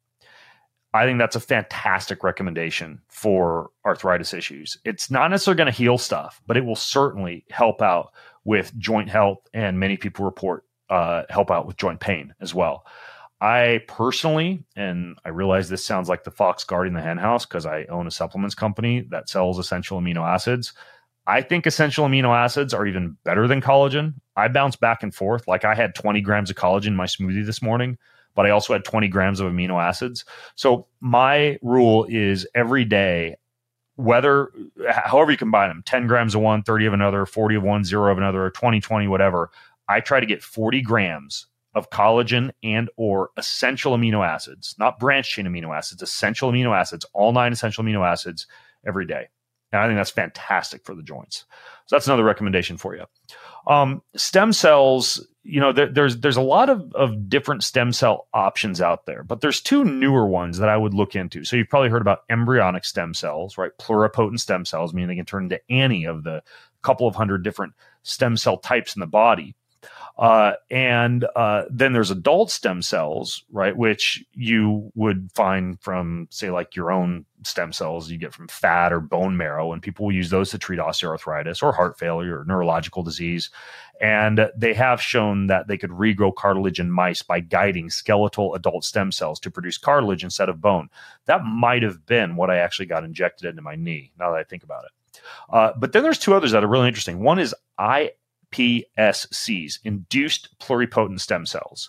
I think that's a fantastic recommendation for arthritis issues. It's not necessarily going to heal stuff, but it will certainly help out with joint health, and many people report uh, help out with joint pain as well. I personally, and I realize this sounds like the fox guarding the hen house because I own a supplements company that sells essential amino acids. I think essential amino acids are even better than collagen. I bounce back and forth. Like I had twenty grams of collagen in my smoothie this morning, but I also had twenty grams of amino acids. So my rule is every day, whether, however you combine them, ten grams of one, thirty of another, forty of one, zero of another, or twenty, twenty, whatever, I try to get forty grams of collagen and or essential amino acids, not branched chain amino acids, essential amino acids, all nine essential amino acids every day. And I think that's fantastic for the joints. So that's another recommendation for you. Um, stem cells, you know, there, there's there's a lot of, of different stem cell options out there, but there's two newer ones that I would look into. So you've probably heard about embryonic stem cells, right? Pluripotent stem cells, meaning they can turn into any of the couple of hundred different stem cell types in the body. Uh, and uh, then there's adult stem cells, right, which you would find from, say, like your own stem cells you get from fat or bone marrow, and people will use those to treat osteoarthritis or heart failure or neurological disease. And they have shown that they could regrow cartilage in mice by guiding skeletal adult stem cells to produce cartilage instead of bone. That might have been what I actually got injected into my knee, now that I think about it. Uh, but then there's two others that are really interesting. One is I P S Cs, induced pluripotent stem cells.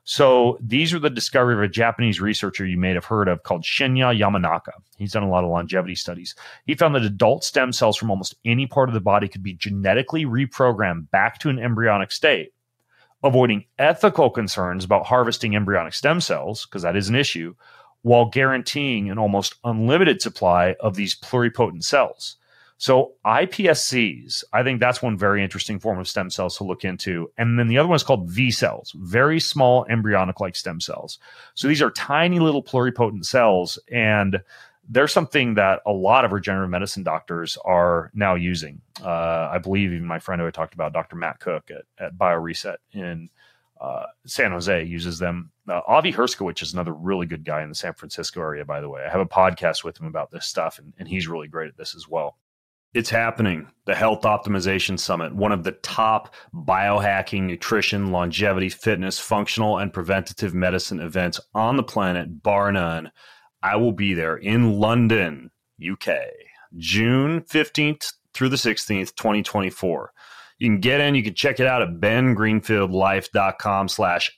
So these are the discovery of a Japanese researcher you may have heard of called Shinya Yamanaka. He's done a lot of longevity studies. He found that adult stem cells from almost any part of the body could be genetically reprogrammed back to an embryonic state, avoiding ethical concerns about harvesting embryonic stem cells, because that is an issue, while guaranteeing an almost unlimited supply of these pluripotent cells. So I P S Cs, I think that's one very interesting form of stem cells to look into. And then the other one is called V cells, very small embryonic-like stem cells. So these are tiny little pluripotent cells, and they're something that a lot of regenerative medicine doctors are now using. Uh, I believe even my friend who I talked about, Doctor Matt Cook at, at BioReset in uh, San Jose, uses them. Uh, Avi Herskowitz is another really good guy in the San Francisco area, by the way. I have a podcast with him about this stuff, and, and he's really great at this as well. It's happening. The Health Optimization Summit, one of the top biohacking, nutrition, longevity, fitness, functional, and preventative medicine events on the planet, bar none. I will be there in London, U K, June fifteenth through the sixteenth, twenty twenty-four. You can get in, you can check it out at bengreenfieldlife.com slash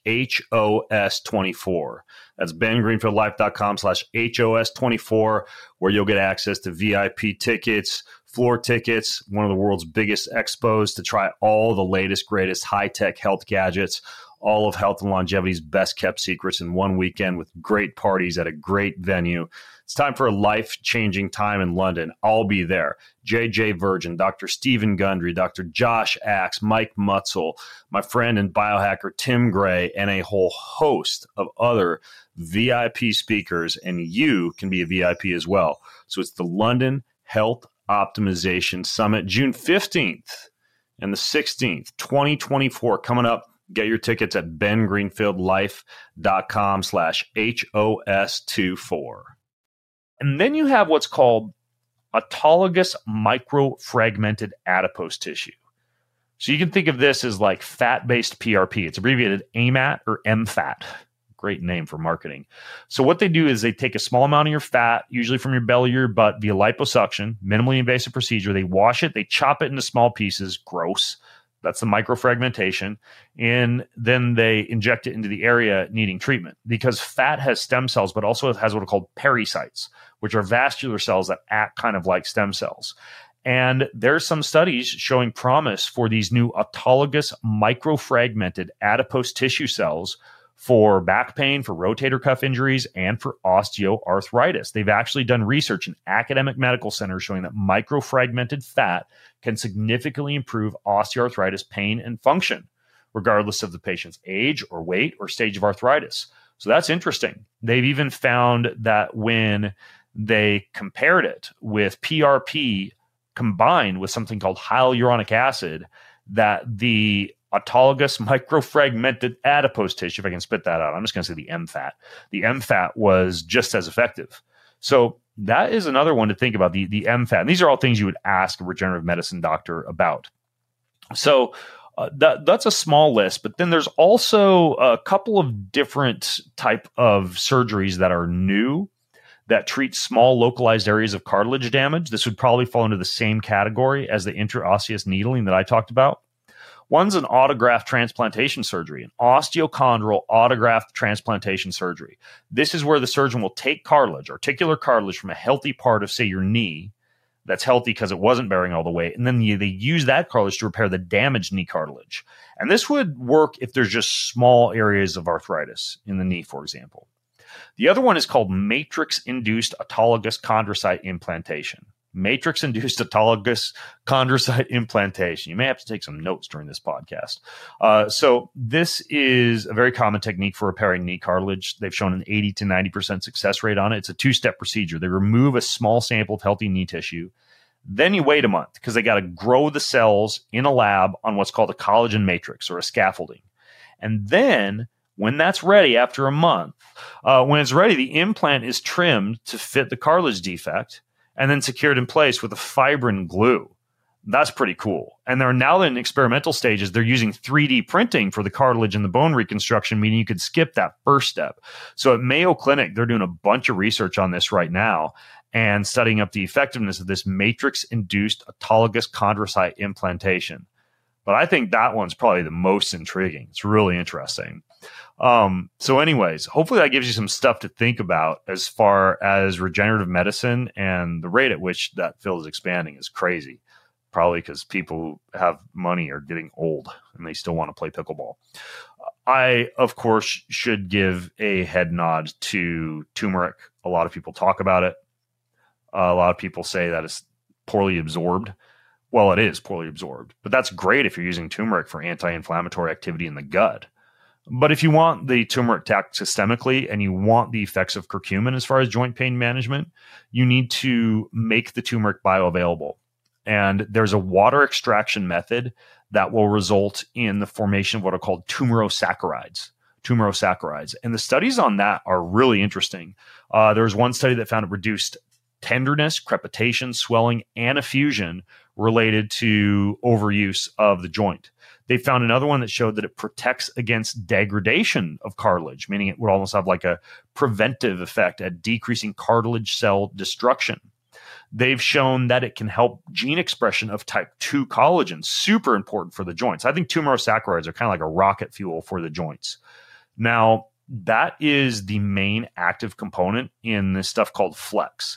HOS24. That's bengreenfieldlife.com slash HOS24, where you'll get access to V I P tickets, floor tickets, one of the world's biggest expos to try all the latest, greatest high-tech health gadgets, all of health and longevity's best-kept secrets in one weekend with great parties at a great venue. It's time for a life-changing time in London. I'll be there. J J Virgin, Doctor Stephen Gundry, Doctor Josh Axe, Mike Mutzel, my friend and biohacker Tim Gray, and a whole host of other V I P speakers, and you can be a V I P as well. So it's the London Health Optimization Summit, June fifteenth and the sixteenth, twenty twenty-four, coming up. Get your tickets at bengreenfieldlife.com slash HOS24. And then you have what's called autologous microfragmented adipose tissue. So you can think of this as like fat-based P R P. It's abbreviated A M A T or M FAT. Great name for marketing. So what they do is they take a small amount of your fat, usually from your belly or your butt, via liposuction, minimally invasive procedure. They wash it, they chop it into small pieces. Gross. That's the microfragmentation. And then they inject it into the area needing treatment, because fat has stem cells, but also has what are called pericytes, which are vascular cells that act kind of like stem cells. And there's some studies showing promise for these new autologous microfragmented adipose tissue cells for back pain, for rotator cuff injuries, and for osteoarthritis. They've actually done research in academic medical centers showing that microfragmented fat can significantly improve osteoarthritis pain and function, regardless of the patient's age or weight or stage of arthritis. So that's interesting. They've even found that when they compared it with P R P combined with something called hyaluronic acid, that the autologous microfragmented adipose tissue, if I can spit that out, I'm just going to say the M FAT. The M FAT was just as effective. So that is another one to think about, the, the M FAT. And these are all things you would ask a regenerative medicine doctor about. So uh, that, that's a small list, but then there's also a couple of different type of surgeries that are new that treat small localized areas of cartilage damage. This would probably fall into the same category as the intraosseous needling that I talked about. One's an autograft transplantation surgery, an osteochondral autograft transplantation surgery. This is where the surgeon will take cartilage, articular cartilage from a healthy part of, say, your knee, that's healthy because it wasn't bearing all the weight. And then you, they use that cartilage to repair the damaged knee cartilage. And this would work if there's just small areas of arthritis in the knee, for example. The other one is called matrix-induced autologous chondrocyte implantation. Matrix-induced autologous chondrocyte implantation. You may have to take some notes during this podcast. Uh, so this is a very common technique for repairing knee cartilage. They've shown an eighty to ninety percent success rate on it. It's a two-step procedure. They remove a small sample of healthy knee tissue. Then you wait a month because they got to grow the cells in a lab on what's called a collagen matrix or a scaffolding. And then when that's ready after a month, uh, when it's ready, the implant is trimmed to fit the cartilage defect and then secured in place with a fibrin glue. That's pretty cool. And they're now in experimental stages. They're using three D printing for the cartilage and the bone reconstruction, meaning you could skip that first step. So at Mayo Clinic, they're doing a bunch of research on this right now and studying up the effectiveness of this matrix-induced autologous chondrocyte implantation. But I think that one's probably the most intriguing. It's really interesting. Um, so anyways, hopefully that gives you some stuff to think about as far as regenerative medicine, and the rate at which that field is expanding is crazy. Probably because people who have money are getting old and they still want to play pickleball. I, of course, should give a head nod to turmeric. A lot of people talk about it. Uh, a lot of people say that it's poorly absorbed. Well, it is poorly absorbed, but that's great if you're using turmeric for anti-inflammatory activity in the gut. But if you want the turmeric tacked systemically and you want the effects of curcumin as far as joint pain management, you need to make the turmeric bioavailable. And there's a water extraction method that will result in the formation of what are called tumorosaccharides. Tumorosaccharides. And the studies on that are really interesting. Uh, there was one study that found it reduced tenderness, crepitation, swelling, and effusion related to overuse of the joint. They found another one that showed that it protects against degradation of cartilage, meaning it would almost have like a preventive effect at decreasing cartilage cell destruction. They've shown that it can help gene expression of type two collagen, super important for the joints. I think tumorosaccharides are kind of like a rocket fuel for the joints. Now, that is the main active component in this stuff called Flex.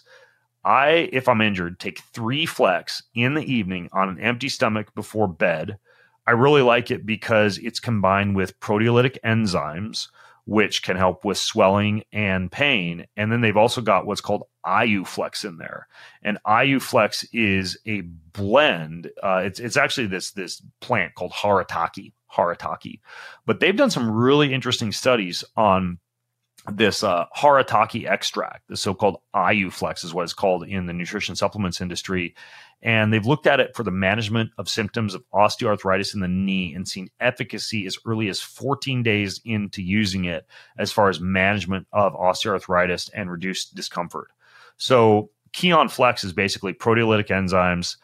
I, if I'm injured, take three Flex in the evening on an empty stomach before bed. I really like it because it's combined with proteolytic enzymes, which can help with swelling and pain. And then they've also got what's called IuFlex in there. And IuFlex is a blend. Uh, it's it's actually this, this plant called Harataki, Harataki. But they've done some really interesting studies on this uh, Harataki extract, the so-called IuFlex is what it's called in the nutrition supplements industry. And they've looked at it for the management of symptoms of osteoarthritis in the knee and seen efficacy as early as fourteen days into using it as far as management of osteoarthritis and reduced discomfort. So Kion Flex is basically proteolytic enzymes,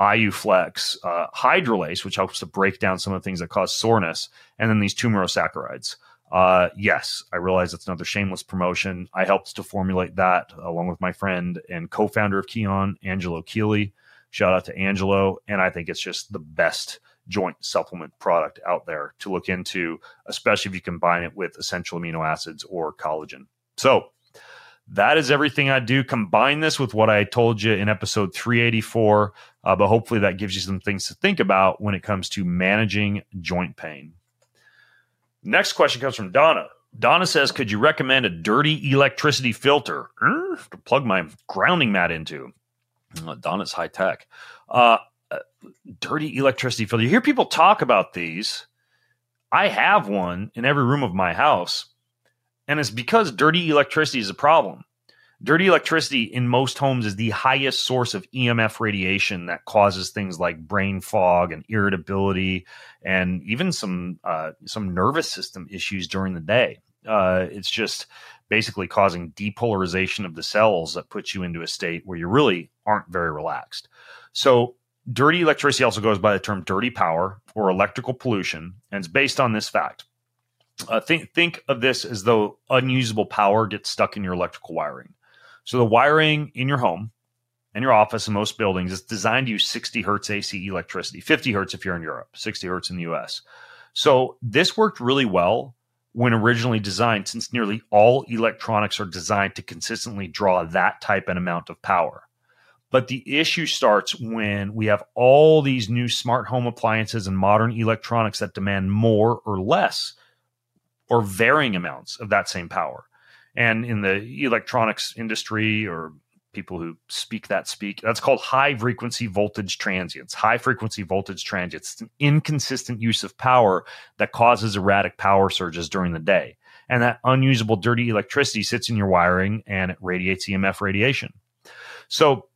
IuFlex, uh, hydrolase, which helps to break down some of the things that cause soreness, and then these tumorosaccharides. Uh, yes, I realize it's another shameless promotion. I helped to formulate that along with my friend and co-founder of Kion, Angelo Keeley. Shout out to Angelo. And I think it's just the best joint supplement product out there to look into, especially if you combine it with essential amino acids or collagen. So that is everything I do. Combine this with what I told you in episode three eighty-four, uh, but hopefully that gives you some things to think about when it comes to managing joint pain. Next question comes from Donna. Donna says, could you recommend a dirty electricity filter uh, to plug my grounding mat into? Uh, Donna's high tech. Uh, uh, dirty electricity filter. You hear people talk about these. I have one in every room of my house, and it's because dirty electricity is a problem. Dirty electricity in most homes is the highest source of E M F radiation that causes things like brain fog and irritability and even some uh, some nervous system issues during the day. Uh, it's just basically causing depolarization of the cells that puts you into a state where you really aren't very relaxed. So dirty electricity also goes by the term dirty power or electrical pollution, and it's based on this fact. Uh, think, think of this as though unusable power gets stuck in your electrical wiring. So the wiring in your home and your office in most buildings is designed to use sixty hertz A C electricity, fifty hertz if you're in Europe, sixty hertz in the U S. So this worked really well when originally designed, since nearly all electronics are designed to consistently draw that type and amount of power. But the issue starts when we have all these new smart home appliances and modern electronics that demand more or less or varying amounts of that same power. And in the electronics industry, or people who speak that speak, that's called high frequency voltage transients. High frequency voltage transients. It's an inconsistent use of power that causes erratic power surges during the day. And that unusable dirty electricity sits in your wiring and it radiates E M F radiation. So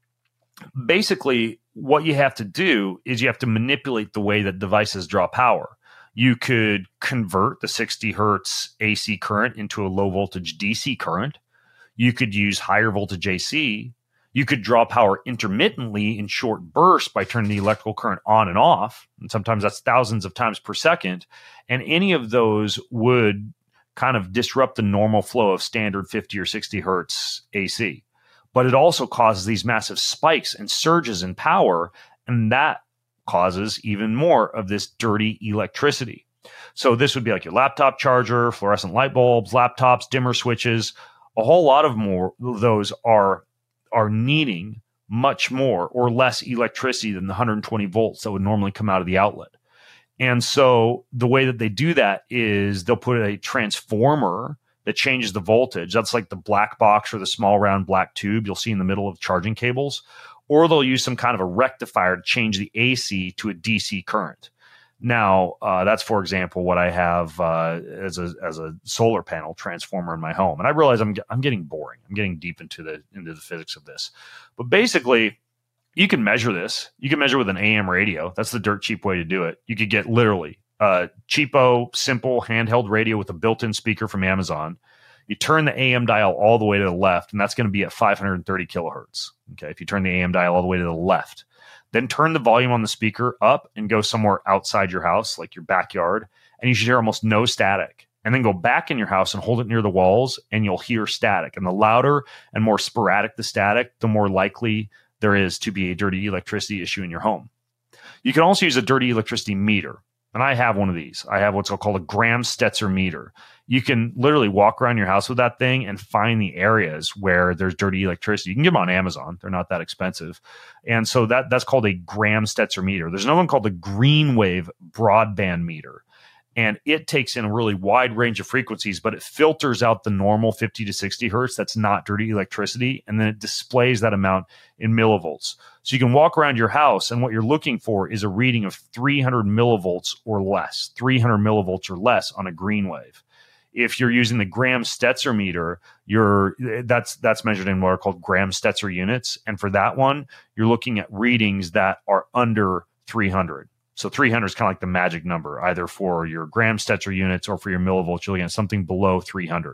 basically, what you have to do is you have to manipulate the way that devices draw power. You could convert the sixty hertz A C current into a low voltage D C current. You could use higher voltage A C. You could draw power intermittently in short bursts by turning the electrical current on and off. And sometimes that's thousands of times per second. And any of those would kind of disrupt the normal flow of standard fifty or sixty hertz A C. But it also causes these massive spikes and surges in power, and that causes even more of this dirty electricity. So this would be like your laptop charger, fluorescent light bulbs, laptops, dimmer switches. A whole lot of more of those are, are needing much more or less electricity than the one hundred twenty volts that would normally come out of the outlet. And so the way that they do that is they'll put a transformer that changes the voltage. That's like the black box or the small round black tube you'll see in the middle of charging cables. Or they'll use some kind of a rectifier to change the A C to a D C current. Now, uh, that's, for example, what I have uh, as a as a solar panel transformer in my home. And I realize I'm I'm getting boring. I'm getting deep into the into the physics of this. But basically, you can measure this. You can measure with an A M radio. That's the dirt cheap way to do it. You could get literally a cheapo, simple handheld radio with a built-in speaker from Amazon. You turn the A M dial all the way to the left, and that's going to be at five hundred thirty kilohertz. Okay, if you turn the A M dial all the way to the left, then turn the volume on the speaker up and go somewhere outside your house, like your backyard, and you should hear almost no static. And then go back in your house and hold it near the walls, and you'll hear static. And the louder and more sporadic the static, the more likely there is to be a dirty electricity issue in your home. You can also use a dirty electricity meter. And I have one of these. I have what's called a Graham-Stetzer meter. You can literally walk around your house with that thing and find the areas where there's dirty electricity. You can get them on Amazon. They're not that expensive. And so that that's called a Graham-Stetzer meter. There's another one called the Greenwave broadband meter. And it takes in a really wide range of frequencies, but it filters out the normal fifty to sixty hertz. That's not dirty electricity. And then it displays that amount in millivolts. So you can walk around your house, and what you're looking for is a reading of three hundred millivolts or less, three hundred millivolts or less on a Greenwave. If you're using the Graham-Stetzer meter, you're that's that's measured in what are called Graham-Stetzer units. And for that one, you're looking at readings that are under three hundred. So three hundred is kind of like the magic number, either for your Graham-Stetzer units or for your millivolts. You're looking at something below three hundred.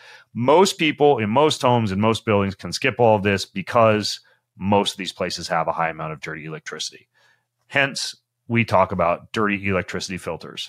Most people in most homes and most buildings can skip all of this because most of these places have a high amount of dirty electricity. Hence, we talk about dirty electricity filters.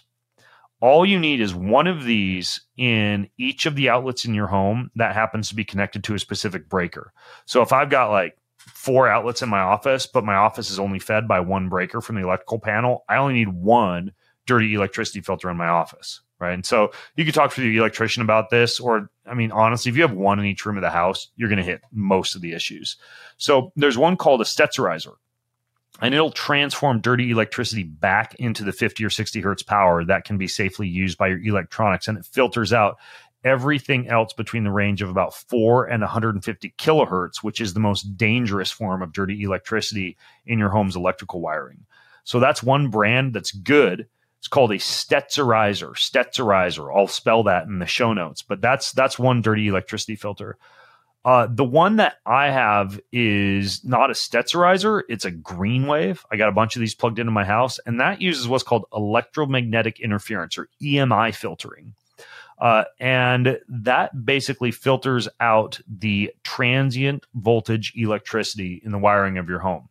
All you need is one of these in each of the outlets in your home that happens to be connected to a specific breaker. So if I've got like four outlets in my office, but my office is only fed by one breaker from the electrical panel, I only need one dirty electricity filter in my office, right? And so you could talk to the electrician about this, or, I mean, honestly, if you have one in each room of the house, you're going to hit most of the issues. So there's one called a Stetzerizer, and it'll transform dirty electricity back into the fifty or sixty hertz power that can be safely used by your electronics, and it filters out everything else between the range of about four and one hundred fifty kilohertz, which is the most dangerous form of dirty electricity in your home's electrical wiring. So that's one brand that's good. It's called a Stetzerizer. Stetzerizer. I'll spell that in the show notes. But that's that's one dirty electricity filter. Uh, the one that I have is not a Stetzerizer. It's a Greenwave. I got a bunch of these plugged into my house, and that uses what's called electromagnetic interference, or E M I filtering. Uh, and that basically filters out the transient voltage electricity in the wiring of your home.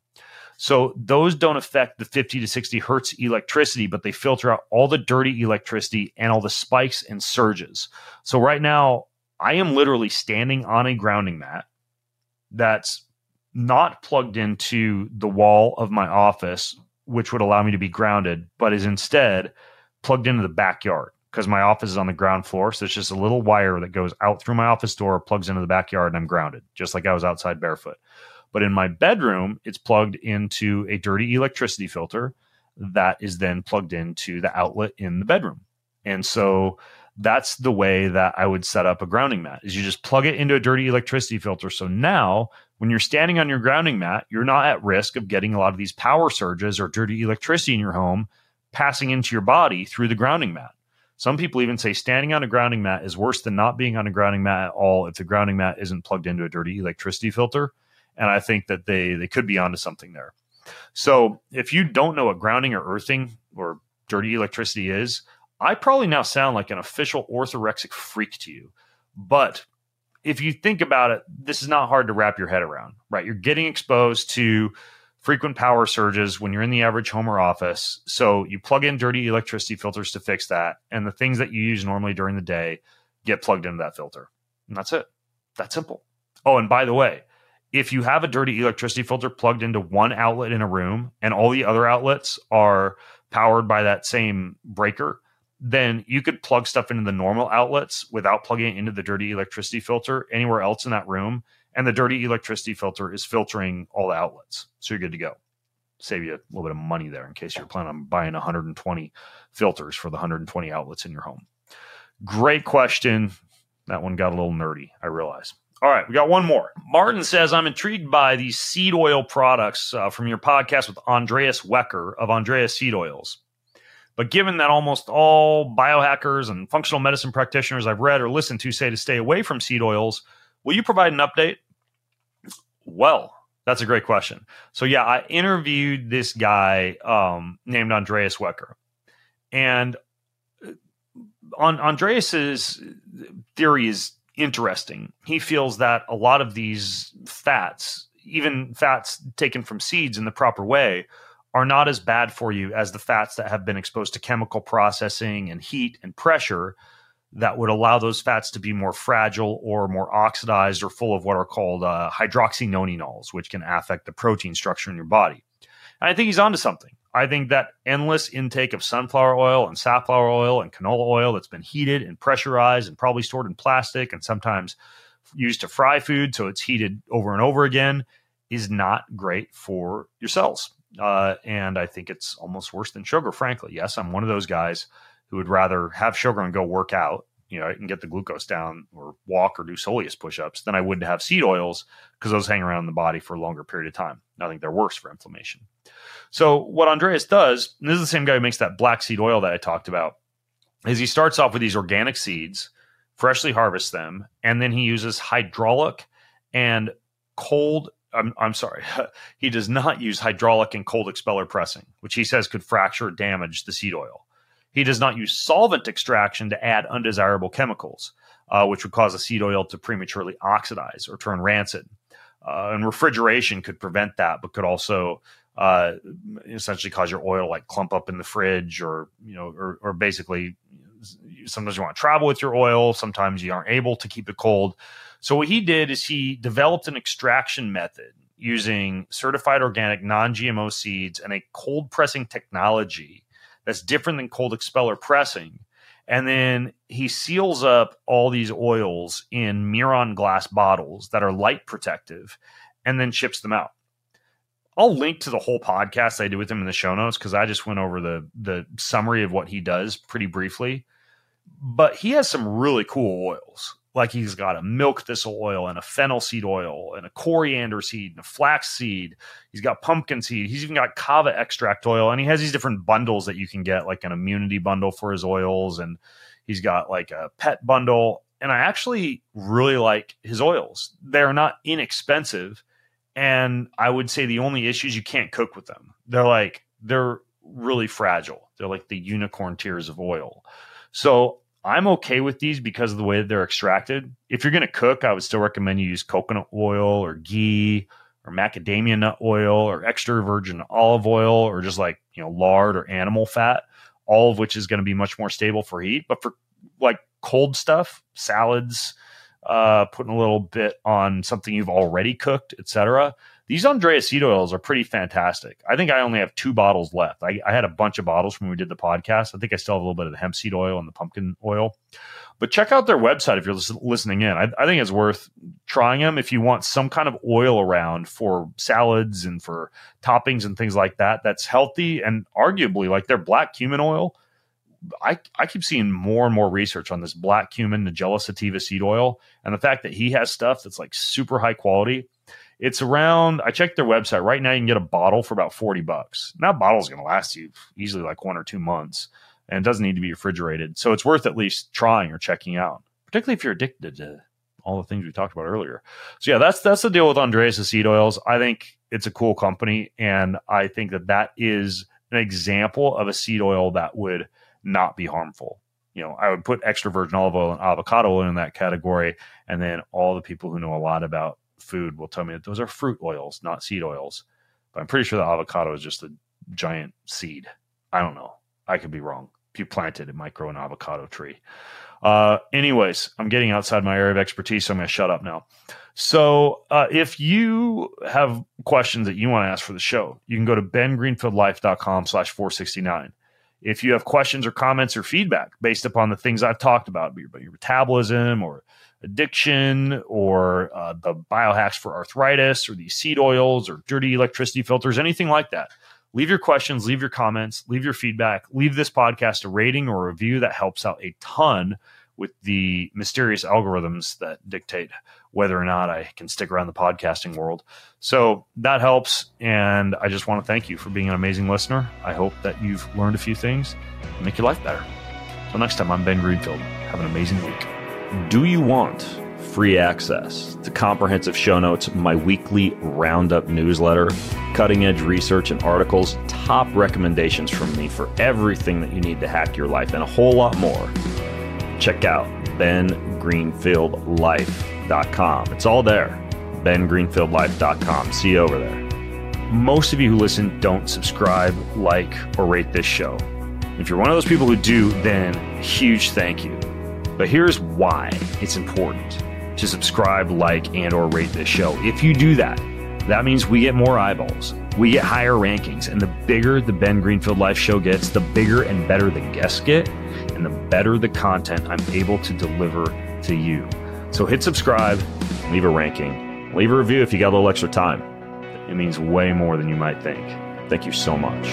So those don't affect the fifty to sixty hertz electricity, but they filter out all the dirty electricity and all the spikes and surges. So right now, I am literally standing on a grounding mat that's not plugged into the wall of my office, which would allow me to be grounded, but is instead plugged into the backyard, because my office is on the ground floor. So it's just a little wire that goes out through my office door, plugs into the backyard, and I'm grounded, just like I was outside barefoot. But in my bedroom, it's plugged into a dirty electricity filter that is then plugged into the outlet in the bedroom. And so that's the way that I would set up a grounding mat, is you just plug it into a dirty electricity filter. So now when you're standing on your grounding mat, you're not at risk of getting a lot of these power surges or dirty electricity in your home passing into your body through the grounding mat. Some people even say standing on a grounding mat is worse than not being on a grounding mat at all if the grounding mat isn't plugged into a dirty electricity filter. And I think that they they could be onto something there. So if you don't know what grounding or earthing or dirty electricity is, I probably now sound like an official orthorexic freak to you. But if you think about it, this is not hard to wrap your head around, right? You're getting exposed to frequent power surges when you're in the average home or office. So you plug in dirty electricity filters to fix that. And the things that you use normally during the day get plugged into that filter. And that's it. That's simple. Oh, and by the way, if you have a dirty electricity filter plugged into one outlet in a room and all the other outlets are powered by that same breaker, then you could plug stuff into the normal outlets without plugging it into the dirty electricity filter anywhere else in that room. And the dirty electricity filter is filtering all the outlets. So you're good to go. Save you a little bit of money there in case you're planning on buying one hundred twenty filters for the one hundred twenty outlets in your home. Great question. That one got a little nerdy, I realize. All right, we got one more. Martin says, I'm intrigued by these seed oil products uh, from your podcast with Andreas Wecker of Andreas Seed Oils. But given that almost all biohackers and functional medicine practitioners I've read or listened to say to stay away from seed oils, will you provide an update? Well, that's a great question. So yeah, I interviewed this guy um, named Andreas Wecker. And on Andreas's theory is interesting. He feels that a lot of these fats, even fats taken from seeds in the proper way, are not as bad for you as the fats that have been exposed to chemical processing and heat and pressure that would allow those fats to be more fragile or more oxidized or full of what are called uh, hydroxynonenols, which can affect the protein structure in your body. And I think he's onto something. I think that endless intake of sunflower oil and safflower oil and canola oil that's been heated and pressurized and probably stored in plastic and sometimes used to fry food so it's heated over and over again is not great for your cells. Uh, and I think it's almost worse than sugar, frankly. Yes, I'm one of those guys who would rather have sugar and go work out, you know, and get the glucose down or walk or do soleus push-ups than I would to have seed oils because those hang around in the body for a longer period of time. I think they're worse for inflammation. So what Andreas does, and this is the same guy who makes that black seed oil that I talked about, is he starts off with these organic seeds, freshly harvests them, and then he uses hydraulic and cold I'm, I'm sorry, he does not use hydraulic and cold expeller pressing, which he says could fracture or damage the seed oil. He does not use solvent extraction to add undesirable chemicals, uh, which would cause the seed oil to prematurely oxidize or turn rancid. Uh, and refrigeration could prevent that, but could also uh, essentially cause your oil like clump up in the fridge, or you know, or, or basically sometimes you want to travel with your oil, sometimes you aren't able to keep it cold. So what he did is he developed an extraction method using certified organic non-G M O seeds and a cold pressing technology that's different than cold expeller pressing. And then he seals up all these oils in Miron glass bottles that are light protective and then ships them out. I'll link to the whole podcast I did with him in the show notes because I just went over the, the summary of what he does pretty briefly. But he has some really cool oils. Like he's got a milk thistle oil and a fennel seed oil and a coriander seed and a flax seed. He's got pumpkin seed. He's even got kava extract oil. And he has these different bundles that you can get, like an immunity bundle for his oils. And he's got like a pet bundle. And I actually really like his oils. They're not inexpensive. And I would say the only issue is you can't cook with them. They're like, they're really fragile. They're like the unicorn tears of oil. So I'm okay with these because of the way that they're extracted. If you're going to cook, I would still recommend you use coconut oil or ghee or macadamia nut oil or extra virgin olive oil or just like, you know, lard or animal fat, all of which is going to be much more stable for heat. But for like cold stuff, salads, uh, putting a little bit on something you've already cooked, et cetera, These Andreas seed oils are pretty fantastic. I think I only have two bottles left. I, I had a bunch of bottles when we did the podcast. I think I still have a little bit of the hemp seed oil and the pumpkin oil. But check out their website if you're lis- listening in. I, I think it's worth trying them if you want some kind of oil around for salads and for toppings and things like that. That's healthy and arguably like their black cumin oil. I, I keep seeing more and more research on this black cumin Nigella sativa seed oil. And the fact that he has stuff that's like super high quality. It's around, I checked their website. Right now you can get a bottle for about forty bucks. And that bottle is going to last you easily like one or two months. And it doesn't need to be refrigerated. So it's worth at least trying or checking out, particularly if you're addicted to all the things we talked about earlier. So yeah, that's that's the deal with Andreas Seed Oils. I think it's a cool company. And I think that that is an example of a seed oil that would not be harmful. You know, I would put extra virgin olive oil and avocado oil in that category. And then all the people who know a lot about food will tell me that those are fruit oils, not seed oils. But I'm pretty sure the avocado is just a giant seed. I don't know. I could be wrong. If you planted, it might grow an avocado tree. Uh, anyways, I'm getting outside my area of expertise, so I'm going to shut up now. So uh, if you have questions that you want to ask for the show, you can go to ben greenfield life dot com slash four sixty-nine. If you have questions or comments or feedback based upon the things I've talked about, about your metabolism or addiction or uh, the biohacks for arthritis or these seed oils or dirty electricity filters, anything like that, leave your questions, leave your comments, leave your feedback, leave this podcast a rating or a review. That helps out a ton with the mysterious algorithms that dictate whether or not I can stick around the podcasting world. So that helps. And I just want to thank you for being an amazing listener. I hope that you've learned a few things and make your life better. Till next time, I'm Ben Greenfield. Have an amazing week. Do you want free access to comprehensive show notes, my weekly roundup newsletter, cutting-edge research and articles, top recommendations from me for everything that you need to hack your life, and a whole lot more? Check out ben greenfield life dot com. It's all there. ben greenfield life dot com. See you over there. Most of you who listen don't subscribe, like, or rate this show. If you're one of those people who do, then huge thank you. But here's why it's important to subscribe, like, and or rate this show. If you do that, that means we get more eyeballs. We get higher rankings. And the bigger the Ben Greenfield Life Show gets, the bigger and better the guests get, and the better the content I'm able to deliver to you. So hit subscribe, leave a ranking, leave a review if you got a little extra time. It means way more than you might think. Thank you so much.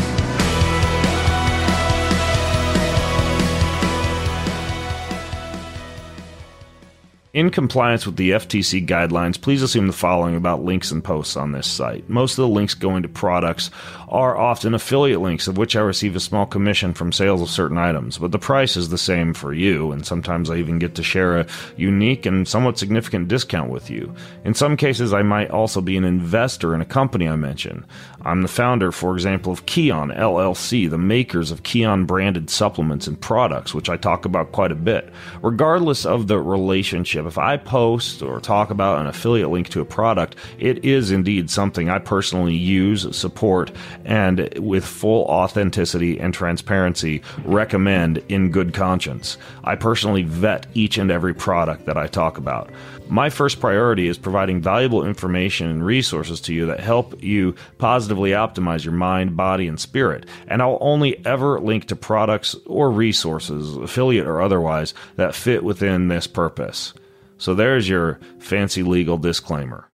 In compliance with the F T C guidelines, please assume the following about links and posts on this site. Most of the links going to products are often affiliate links, of which I receive a small commission from sales of certain items, but the price is the same for you, and sometimes I even get to share a unique and somewhat significant discount with you. In some cases, I might also be an investor in a company I mention. I'm the founder, for example, of Kion L L C, the makers of Kion-branded supplements and products, which I talk about quite a bit. Regardless of the relationship, if I post or talk about an affiliate link to a product, it is indeed something I personally use, support, and with full authenticity and transparency recommend in good conscience. I personally vet each and every product that I talk about. My first priority is providing valuable information and resources to you that help you positively optimize your mind, body, and spirit. And I'll only ever link to products or resources, affiliate or otherwise, that fit within this purpose. So there's your fancy legal disclaimer.